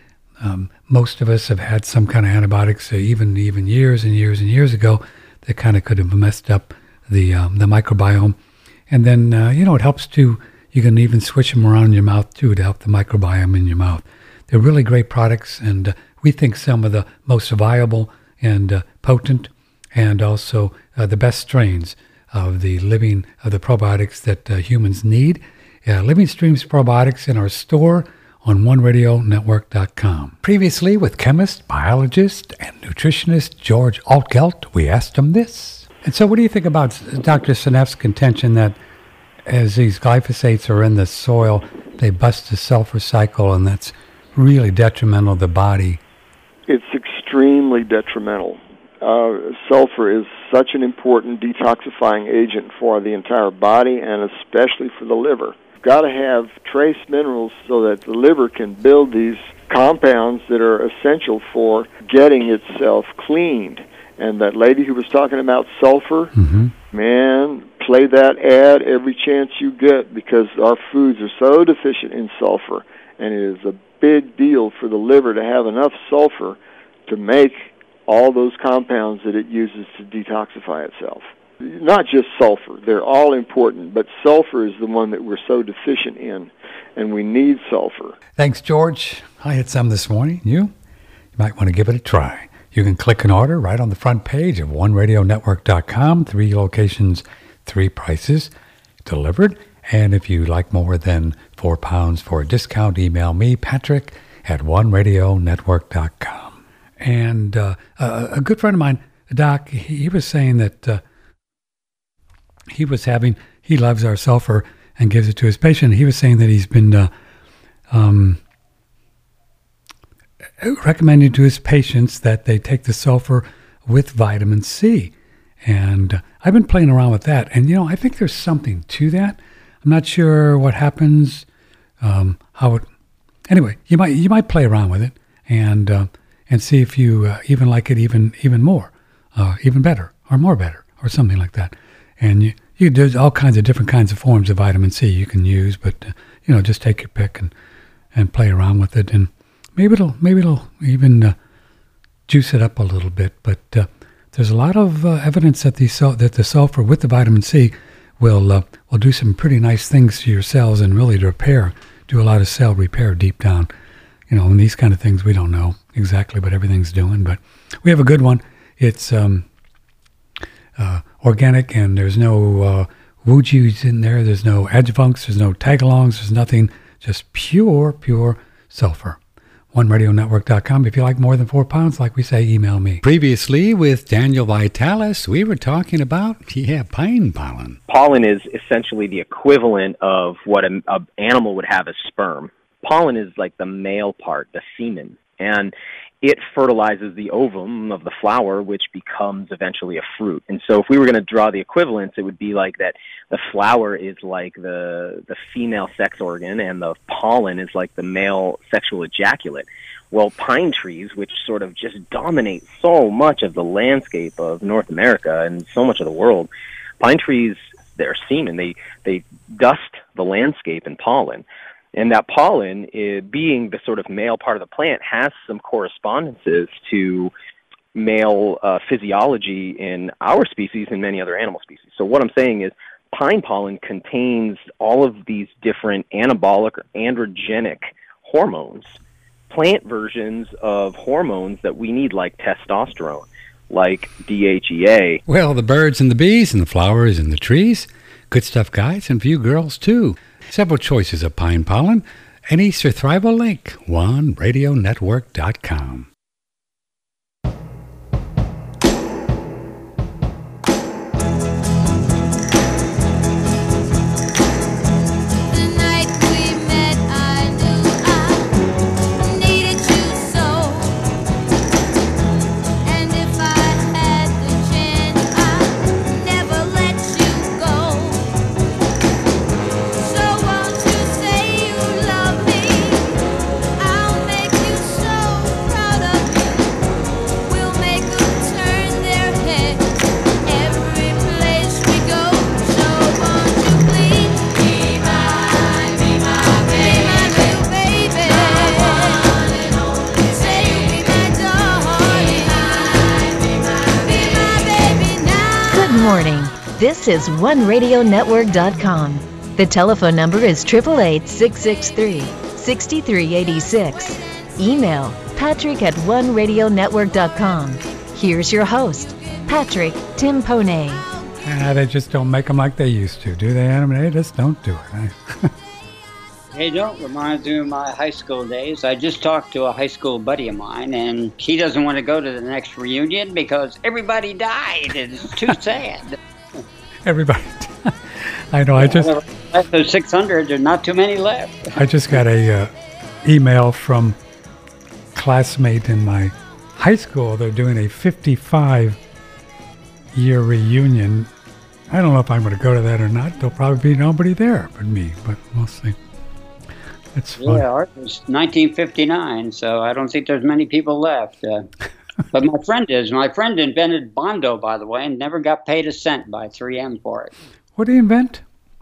S2: um, most of us have had some kind of antibiotics, uh, even even years and years and years ago, that kind of could have messed up the um, the microbiome. And then, uh, you know, it helps to, You can even switch them around in your mouth, too, to help the microbiome in your mouth. They're really great products, and uh, we think some of the most viable and uh, potent and also uh, the best strains of the living, of the probiotics that uh, humans need. Uh, Living Streams Probiotics in our store on one radio network dot com. Previously, with chemist, biologist, and nutritionist George Altgelt, we asked him this. And so what do you think about Doctor Seneff's contention that as these glyphosates are in the soil, they bust the sulfur cycle, and that's really detrimental to the body?
S10: It's extremely detrimental. Uh, sulfur is such an important detoxifying agent for the entire body and especially for the liver. You've got to have trace minerals so that the liver can build these compounds that are essential for getting itself cleaned. And that lady who was talking about sulfur, mm-hmm. man, play that ad every chance you get, because our foods are so deficient in sulfur, and it is a big deal for the liver to have enough sulfur to make all those compounds that it uses to detoxify itself. Not just sulfur, they're all important, but sulfur is the one that we're so deficient in, and we need sulfur.
S2: Thanks, George. I had some this morning. You? You might want to give it a try. You can click an order right on the front page of one radio network dot com. Three locations, three prices, delivered. And if you like more than four pounds for a discount, email me, Patrick, at one radio network dot com. And uh, a, a good friend of mine, Doc, he, he was saying that uh, he was having, he loves our sulfur and gives it to his patient. He was saying that he's been uh, um, recommending to his patients that they take the sulfur with vitamin C. And uh, I've been playing around with that. And, you know, I think there's something to that. I'm not sure what happens, um, how it... Anyway, you might you might play around with it and uh, and see if you uh, even like it even even more, uh, even better, or more better, or something like that. And you, you there's all kinds of different kinds of forms of vitamin C you can use, but uh, you know, just take your pick and, and play around with it, and maybe it'll maybe it'll even uh, juice it up a little bit. But uh, there's a lot of uh, evidence that the sul- that the sulfur with the vitamin C will uh, will do some pretty nice things to your cells and really to repair, do a lot of cell repair deep down. You know, and these kind of things we don't know exactly what everything's doing, but we have a good one. It's um, uh, organic, and there's no uh, wujus in there. There's no adjuncts. There's no tagalongs. There's nothing. Just pure, pure sulfur. one radio network dot com. If you like more than four pounds, like we say, email me. Previously, with Daniel Vitalis, we were talking about, yeah, pine pollen.
S11: Pollen is essentially the equivalent of what an animal would have as sperm. Pollen is like the male part, the semen, and it fertilizes the ovum of the flower, which becomes eventually a fruit. And so if we were going to draw the equivalence, it would be like that the flower is like the the female sex organ, and the pollen is like the male sexual ejaculate. Well, pine trees, which sort of just dominate so much of the landscape of North America and so much of the world, pine trees, they're semen. They, they dust the landscape in pollen. And that pollen, uh, being the sort of male part of the plant, has some correspondences to male uh, physiology in our species and many other animal species. So what I'm saying is pine pollen contains all of these different anabolic or androgenic hormones, plant versions of hormones that we need, like testosterone, like D H E A.
S2: Well, the birds and the bees and the flowers and the trees. Good stuff, guys, and for you girls, too. Several choices of pine pollen. Any survival link, one radio network dot com.
S6: This is one radio network dot com. The telephone number is eight eight eight, six six three, six three eight six. Email patrick at one radio network dot com. Here's your host, Patrick Timpone.
S2: Ah, they just don't make them like they used to, do they, Adam? They just don't do it. Eh?
S3: They don't. Reminds me of my high school days. I just talked to a high school buddy of mine, and he doesn't want to go to the next reunion because everybody died. It's too sad.
S2: Everybody died. I know. I just
S3: left those six hundred. There's not too many left.
S2: I just got a uh, email from a classmate in my high school. They're doing a fifty-five year reunion. I don't know if I'm going to go to that or not. There'll probably be nobody there but me, but we'll see. It's fun.
S3: Yeah, ours was nineteen fifty-nine, so I don't think there's many people left. Uh, but my friend is. My friend invented Bondo, by the way, and never got paid a cent by three M for it.
S2: What did he invent?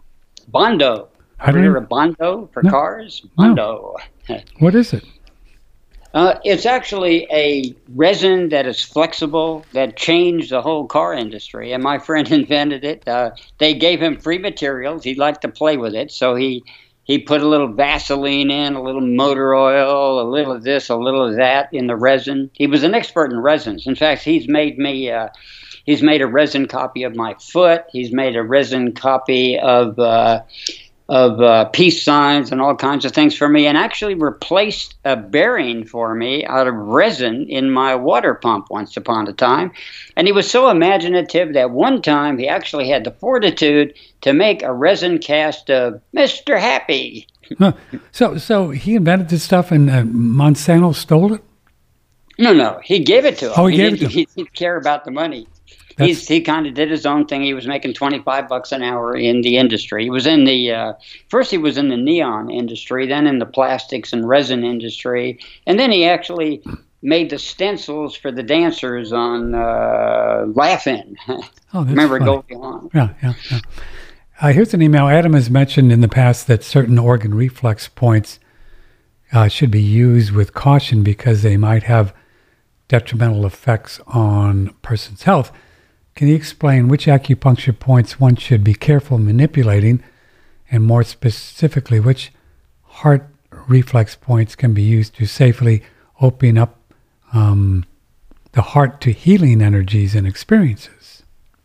S3: Bondo.
S2: I
S3: Ever
S2: don't
S3: hear of Bondo for
S2: No.
S3: cars? Bondo.
S2: No. What is it?
S3: Uh, it's actually a resin that is flexible that changed the whole car industry, and my friend invented it. Uh, they gave him free materials. He liked to play with it, so he he put a little Vaseline in, a little motor oil, a little of this, a little of that in the resin. He was an expert in resins. In fact, he's made me uh, he's made a resin copy of my foot. He's made a resin copy of uh, of uh, peace signs and all kinds of things for me, and actually replaced a bearing for me out of resin in my water pump once upon a time. And he was so imaginative that one time he actually had the fortitude to make a resin cast of Mister Happy.
S2: Huh. So, so he invented this stuff, and uh, Monsanto stole it?
S3: No, no, he gave it to him.
S2: Oh, he gave it
S3: didn't,
S2: to him.
S3: He didn't care about the money.
S2: That's-
S3: He's, he kind of did his own thing. He was making twenty-five bucks an hour in the industry. He was in the, uh, first he was in the neon industry, then in the plastics and resin industry, and then he actually made the stencils for the dancers on uh, Laugh-In.
S2: Oh, that's
S3: Remember
S2: funny.
S3: Goldie Hawn?
S2: Yeah, yeah, yeah. Uh, here's an email. Adam has mentioned in the past that certain organ reflex points uh, should be used with caution because they might have detrimental effects on a person's health. Can you explain which acupuncture points one should be careful manipulating, and more specifically, which heart reflex points can be used to safely open up um, the heart to healing energies and experiences?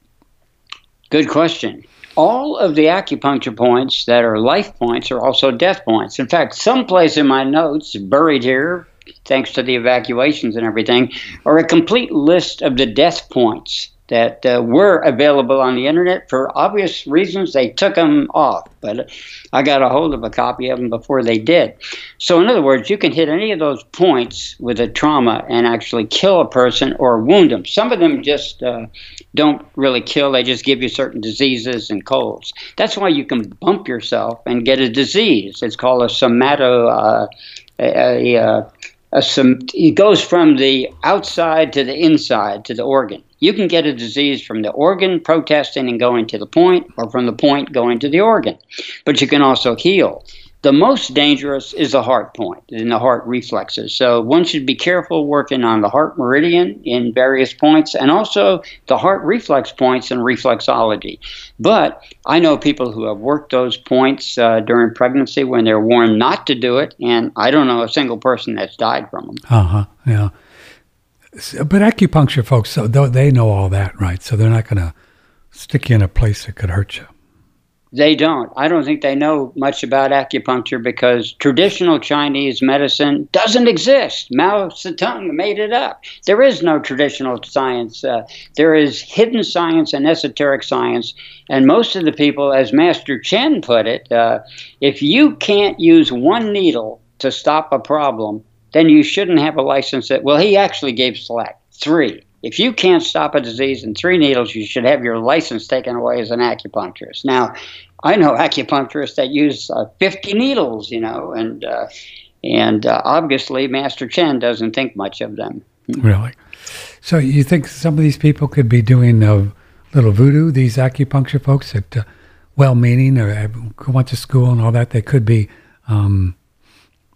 S3: Good question. All of the acupuncture points that are life points are also death points. In fact, someplace in my notes, buried here, thanks to the evacuations and everything, are a complete list of the death points that uh, were available on the internet. For obvious reasons, they took them off, but I got a hold of a copy of them before they did. So in other words, you can hit any of those points with a trauma and actually kill a person or wound them. Some of them just uh, don't really kill. They just give you certain diseases and colds. That's why you can bump yourself and get a disease. It's called a somato, uh, a, a, a, som- it goes from the outside to the inside to the organ. You can get a disease from the organ protesting and going to the point, or from the point going to the organ. But you can also heal. The most dangerous is the heart point and the heart reflexes. So one should be careful working on the heart meridian in various points, and also the heart reflex points in reflexology. But I know people who have worked those points uh, during pregnancy when they're warned not to do it, and I don't know a single person that's died from them.
S2: Uh-huh, yeah. But acupuncture folks, so they know all that, right? So they're not going to stick you in a place that could hurt you.
S3: They don't. I don't think they know much about acupuncture because traditional Chinese medicine doesn't exist. Mao Zedong made it up. There is no traditional science. Uh, there is hidden science and esoteric science. And most of the people, as Master Chen put it, uh, if you can't use one needle to stop a problem, then you shouldn't have a license that, well, he actually gave slack. Three. If you can't stop a disease in three needles, you should have your license taken away as an acupuncturist. Now, I know acupuncturists that use uh, fifty needles, you know, and uh, and uh, obviously Master Chen doesn't think much of them.
S2: Really? So you think some of these people could be doing a uh, little voodoo, these acupuncture folks that uh, well-meaning or uh, went to school and all that, they could be um,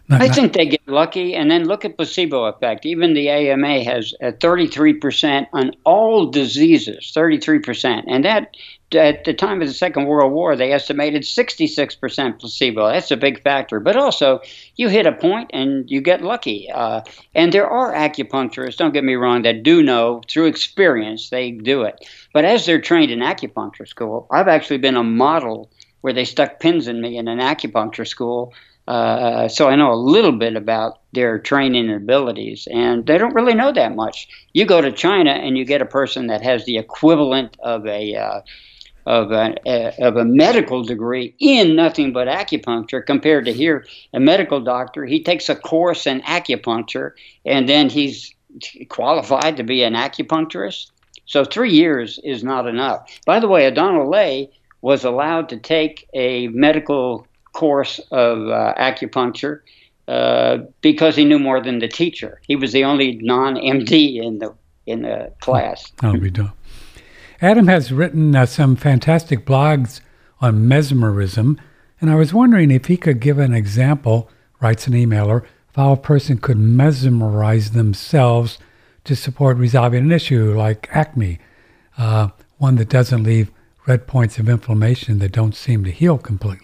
S2: Not,
S3: I
S2: not,
S3: think they get lucky, and then look at placebo effect. Even the A M A has a thirty-three percent on all diseases, thirty-three percent. And that, at the time of the Second World War, they estimated sixty-six percent placebo. That's a big factor. But also, you hit a point and you get lucky. Uh, and there are acupuncturists, don't get me wrong, that do know through experience they do it. But as they're trained in acupuncture school, I've actually been a model where they stuck pins in me in an acupuncture school. Uh, so I know a little bit about their training and abilities, and they don't really know that much. You go to China and you get a person that has the equivalent of a uh, of a, a of a medical degree in nothing but acupuncture, compared to here, a medical doctor. He takes a course in acupuncture, and then he's qualified to be an acupuncturist. So three years is not enough. By the way, Donald Lay was allowed to take a medical course of uh, acupuncture uh, because he knew more than the teacher. He was the only non-M D in the in the class.
S2: Oh, we do. Adam has written uh, some fantastic blogs on mesmerism, and I was wondering if he could give an example, writes an emailer, of how a person could mesmerize themselves to support resolving an issue like acne, uh, one that doesn't leave red points of inflammation that don't seem to heal completely.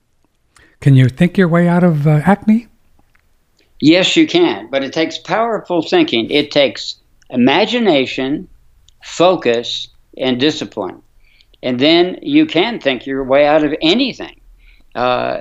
S2: Can you think your way out of uh, acne?
S3: Yes, you can, but it takes powerful thinking. It takes imagination, focus, and discipline. And then you can think your way out of anything. Uh,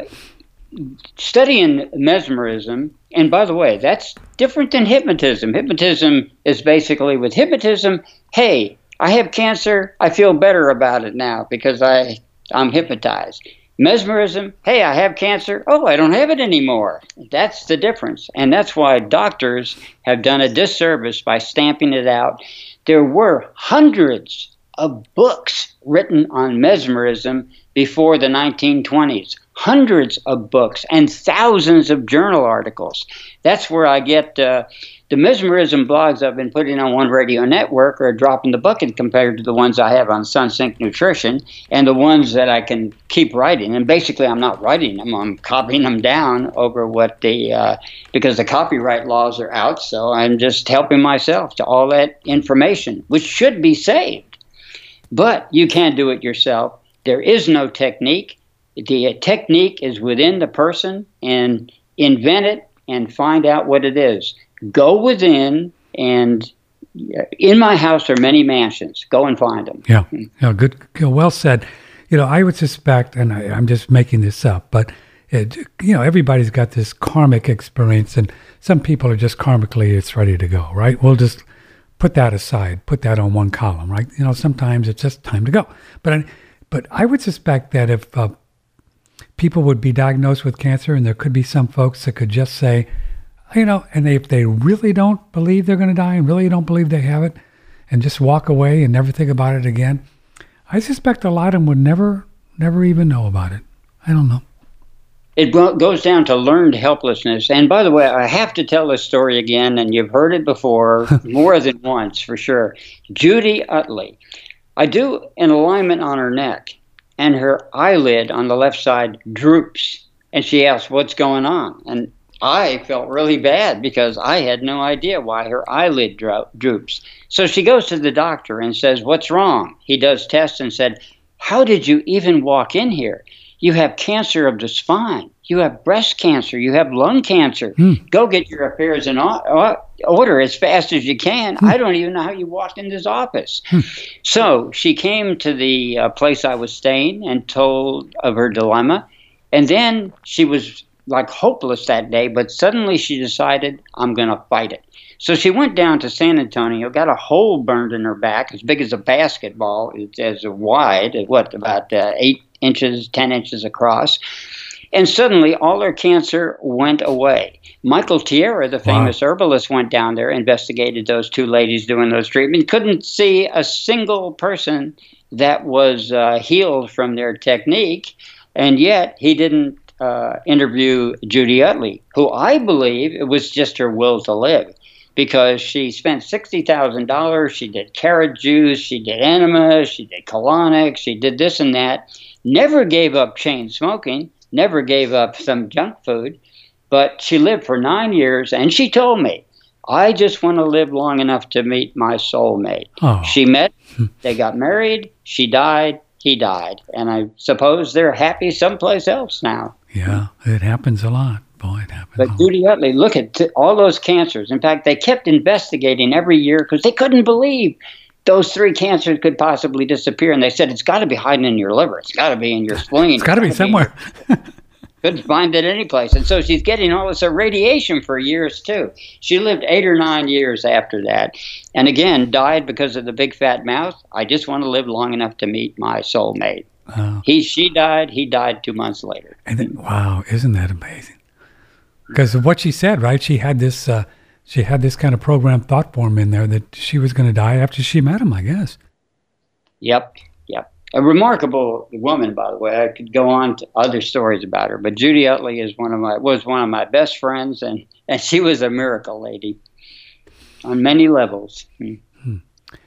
S3: studying mesmerism, and by the way, that's different than hypnotism. Hypnotism is basically, with hypnotism, hey, I have cancer, I feel better about it now because I, I'm hypnotized. Mesmerism, hey, I have cancer, oh, I don't have it anymore. That's the difference. And that's why doctors have done a disservice by stamping it out. There were hundreds of books written on mesmerism before the nineteen twenties. Hundreds of books and thousands of journal articles. That's where I get uh, the mesmerism blogs I've been putting on One Radio Network are a drop in the bucket compared to the ones I have on SunSync Nutrition and the ones that I can keep writing. And basically, I'm not writing them; I'm copying them down over what the uh, because the copyright laws are out. So I'm just helping myself to all that information, which should be saved. But you can't do it yourself. There is no technique. The technique is within the person, and invent it and find out what it is. Go within, and in my house are many mansions. Go and find them.
S2: Yeah, yeah, good, well said. You know, I would suspect, and I, I'm just making this up, but it, you know, everybody's got this karmic experience, and some people are just karmically it's ready to go, right? We'll just put that aside, put that on one column, right? You know, sometimes it's just time to go. But I, but I would suspect that if uh, people would be diagnosed with cancer, and there could be some folks that could just say, you know, and if they really don't believe they're going to die and really don't believe they have it, and just walk away and never think about it again, I suspect a lot of them would never, never even know about it. I don't know.
S3: It goes down to learned helplessness. And by the way, I have to tell this story again, and you've heard it before more than once for sure. Judy Utley. I do an alignment on her neck, and her eyelid on the left side droops. And she asks, what's going on? And I felt really bad because I had no idea why her eyelid dro- droops. So she goes to the doctor and says, what's wrong? He does tests and said, how did you even walk in here? You have cancer of the spine. You have breast cancer. You have lung cancer. Mm. Go get your affairs in order as fast as you can. Mm. I don't even know how you walked in this office. Mm. So she came to the uh, place I was staying and told of her dilemma. And then she was like hopeless that day, but suddenly she decided, I'm going to fight it. So she went down to San Antonio, got a hole burned in her back as big as a basketball, it's as wide, what, about uh, eight inches, ten inches across. And suddenly all her cancer went away. Michael Tierra, the famous wow. herbalist, went down there, investigated those two ladies doing those treatments, couldn't see a single person that was uh, healed from their technique, and yet he didn't uh, interview Judy Utley, who I believe it was just her will to live. Because she spent sixty thousand dollars, she did carrot juice, she did enema, she did colonics, she did this and that, never gave up chain smoking, never gave up some junk food, But she lived for nine years, and she told me, I just want to live long enough to meet my soulmate.
S2: Oh.
S3: She met, they got married, she died, he died. And I suppose they're happy someplace else now.
S2: Yeah, it happens a lot. Boy, it happens
S3: But
S2: a lot.
S3: Judy Utley, look at t- all those cancers. In fact, they kept investigating every year because they couldn't believe those three cancers could possibly disappear. And they said, it's got to be hiding in your liver. It's got to be in your spleen.
S2: It's got to be somewhere.
S3: Couldn't find it any place. And so she's getting all this irradiation for years, too. She lived eight or nine years after that. And again, died because of the big fat mouth. I just want to live long enough to meet my soulmate.
S2: Oh.
S3: He, she died. He died two months later.
S2: And then, wow, isn't that amazing? Because of what she said, right? She had this, uh, she had this kind of programmed thought form in there that she was going to die after she met him, I guess.
S3: Yep, yep. A remarkable woman, by the way. I could go on to other stories about her, but Judy Utley is one of my was one of my best friends, and, and she was a miracle lady on many levels. Hmm.
S2: Hmm.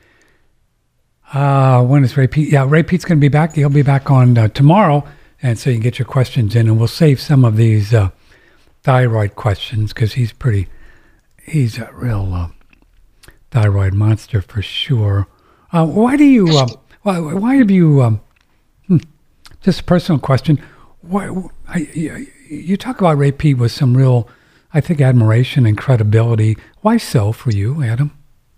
S2: Uh, when is Ray Pete? Yeah, Ray Pete's going to be back. He'll be back on uh, tomorrow, and so you can get your questions in, and we'll save some of these uh, thyroid questions because he's pretty. He's a real uh, thyroid monster for sure. Uh, why do you? Uh, why, why have you? Um, hmm, just a personal question. Why? I, you talk about Ray Pete with some real, I think, admiration and credibility. Why so for you, Adam?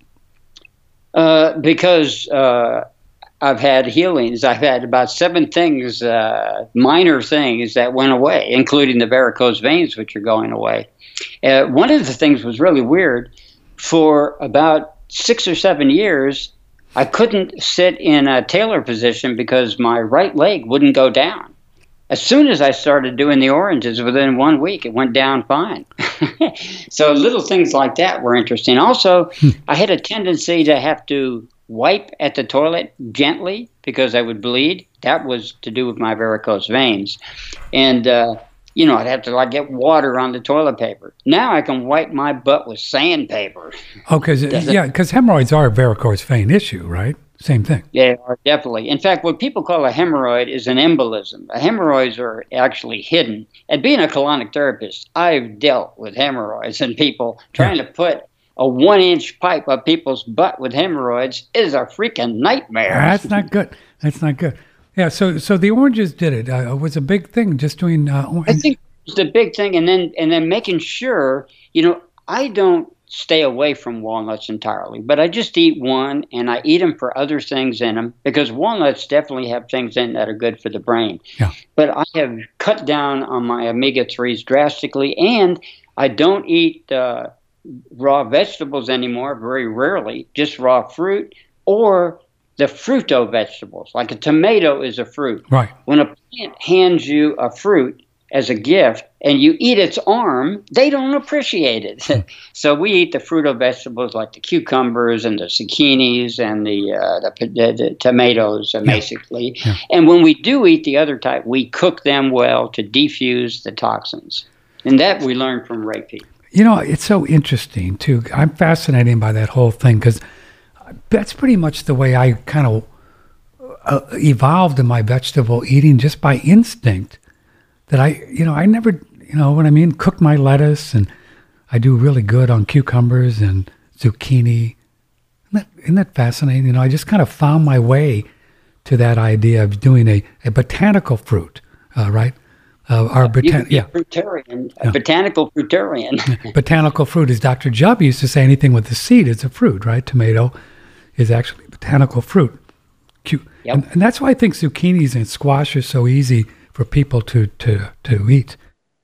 S3: Uh, because uh, I've had healings. I've had about seven things, uh, minor things that went away, including the varicose veins, which are going away. Uh, one of the things was really weird. For about six or seven years, I couldn't sit in a tailor position because my right leg wouldn't go down. As soon as I started doing the oranges, within one week, it went down fine. So little things like that were interesting. Also, I had a tendency to have to wipe at the toilet gently because I would bleed. That was to do with my varicose veins. And, uh, you know, I'd have to like get water on the toilet paper. Now I can wipe my butt with sandpaper.
S2: Oh, because yeah, because hemorrhoids are a varicose vein issue, right? Same thing.
S3: They are definitely. In fact, what people call a hemorrhoid is an embolism. Hemorrhoids are actually hidden. And being a colonic therapist, I've dealt with hemorrhoids, and people trying yeah. to put a one-inch pipe up people's butt with hemorrhoids is a freaking nightmare.
S2: That's not good. That's not good. Yeah, so so the oranges did it. Uh, it was a big thing, just doing. Uh,
S3: I think it's the big thing, and then and then making sure, you know, I don't stay away from walnuts entirely, but I just eat one, and I eat them for other things in them because walnuts definitely have things in that are good for the brain.
S2: Yeah.
S3: But I have cut down on my omega threes drastically, and I don't eat uh, raw vegetables anymore, very rarely, just raw fruit or the fruito vegetables. Like a tomato is a fruit.
S2: Right.
S3: When a plant hands you a fruit as a gift and you eat its arm, they don't appreciate it. So we eat the fruito vegetables like the cucumbers and the zucchinis and the, uh, the, the, the tomatoes, uh, yeah. basically. Yeah. And when we do eat the other type, we cook them well to defuse the toxins. And that we learned from Ray Pete.
S2: You know, it's so interesting, too. I'm fascinated by that whole thing because that's pretty much the way I kind of uh, evolved in my vegetable eating, just by instinct. That I, you know, I never, you know what I mean, cook my lettuce, and I do really good on cucumbers and zucchini. Isn't that, isn't that fascinating? You know, I just kind of found my way to that idea of doing a, a botanical fruit, uh, right? Uh, our botan-
S3: yeah. fruitarian, a yeah. botanical fruitarian.
S2: Botanical fruit, as Doctor Jubb used to say, anything with a seed is a fruit, right? Tomato is actually botanical fruit. Cute.
S3: Yep.
S2: And, and that's why I think zucchinis and squash are so easy for people to, to, to eat.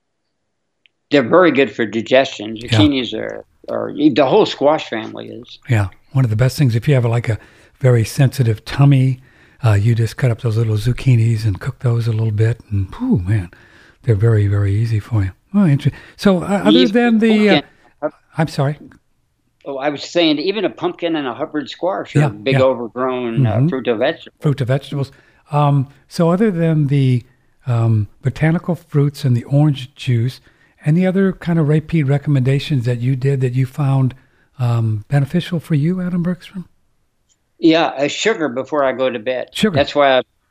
S3: They're very good for digestion. Zucchinis yeah. are, are, the whole squash family is.
S2: Yeah, one of the best things. If you have like a very sensitive tummy, uh, you just cut up those little zucchinis and cook those a little bit, and whew, man, they're very, very easy for you. Oh, interesting. So uh, other than the, uh, I'm sorry.
S3: Oh, I was saying even a pumpkin and a Hubbard squash are
S2: yeah,
S3: big
S2: yeah.
S3: overgrown mm-hmm. uh, fruit of vegetables.
S2: Fruit of vegetables. Um, so other than the um, botanical fruits and the orange juice, any other kind of Ray Pete recommendations that you did that you found um, beneficial for you, Adam Bergstrom?
S3: Yeah, uh, sugar before I go to bed.
S2: Sugar.
S3: That's why I,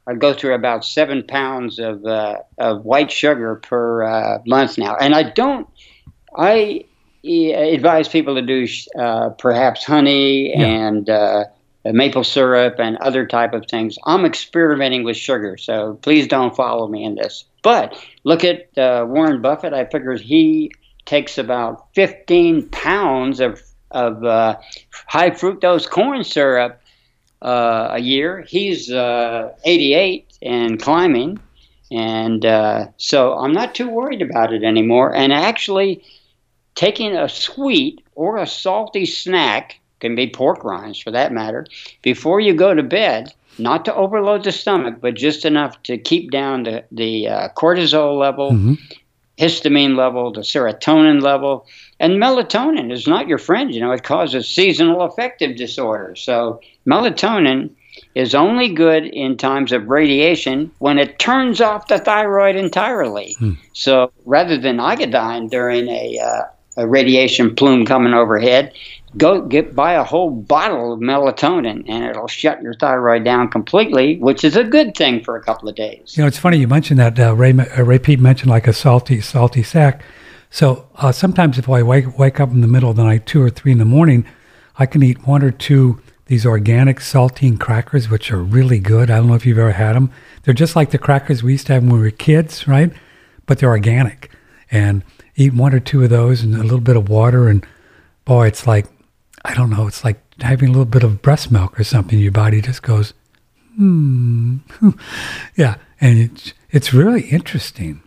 S3: I go through about seven pounds of uh, of white sugar per uh, month now, and I don't. I advise people to do uh, perhaps honey yeah. and uh, maple syrup and other type of things. I'm experimenting with sugar, so please don't follow me in this. But look at uh, Warren Buffett. I figured he takes about fifteen pounds of of uh, high fructose corn syrup uh, a year. He's uh, eighty-eight and climbing, and uh, so I'm not too worried about it anymore. And actually, taking a sweet or a salty snack, can be pork rinds for that matter, before you go to bed, not to overload the stomach, but just enough to keep down the, the uh, cortisol level, mm-hmm. histamine level, the serotonin level. And melatonin is not your friend. You know, it causes seasonal affective disorder. So melatonin is only good in times of radiation when it turns off the thyroid entirely. Mm. So rather than iodine during a, uh, a radiation plume coming overhead, go get buy a whole bottle of melatonin, and it'll shut your thyroid down completely, which is a good thing for a couple of days.
S2: You know, it's funny you mentioned that. Uh, Ray, uh, Ray Pete mentioned like a salty, salty sack. So uh, sometimes if I wake wake up in the middle of the night, two or three in the morning, I can eat one or two these organic saltine crackers, which are really good. I don't know if you've ever had them. They're just like the crackers we used to have when we were kids, right? But they're organic. And eat one or two of those and a little bit of water, and boy, it's like, I don't know, it's like having a little bit of breast milk or something. Your body just goes, hmm. yeah, and it's, it's really interesting.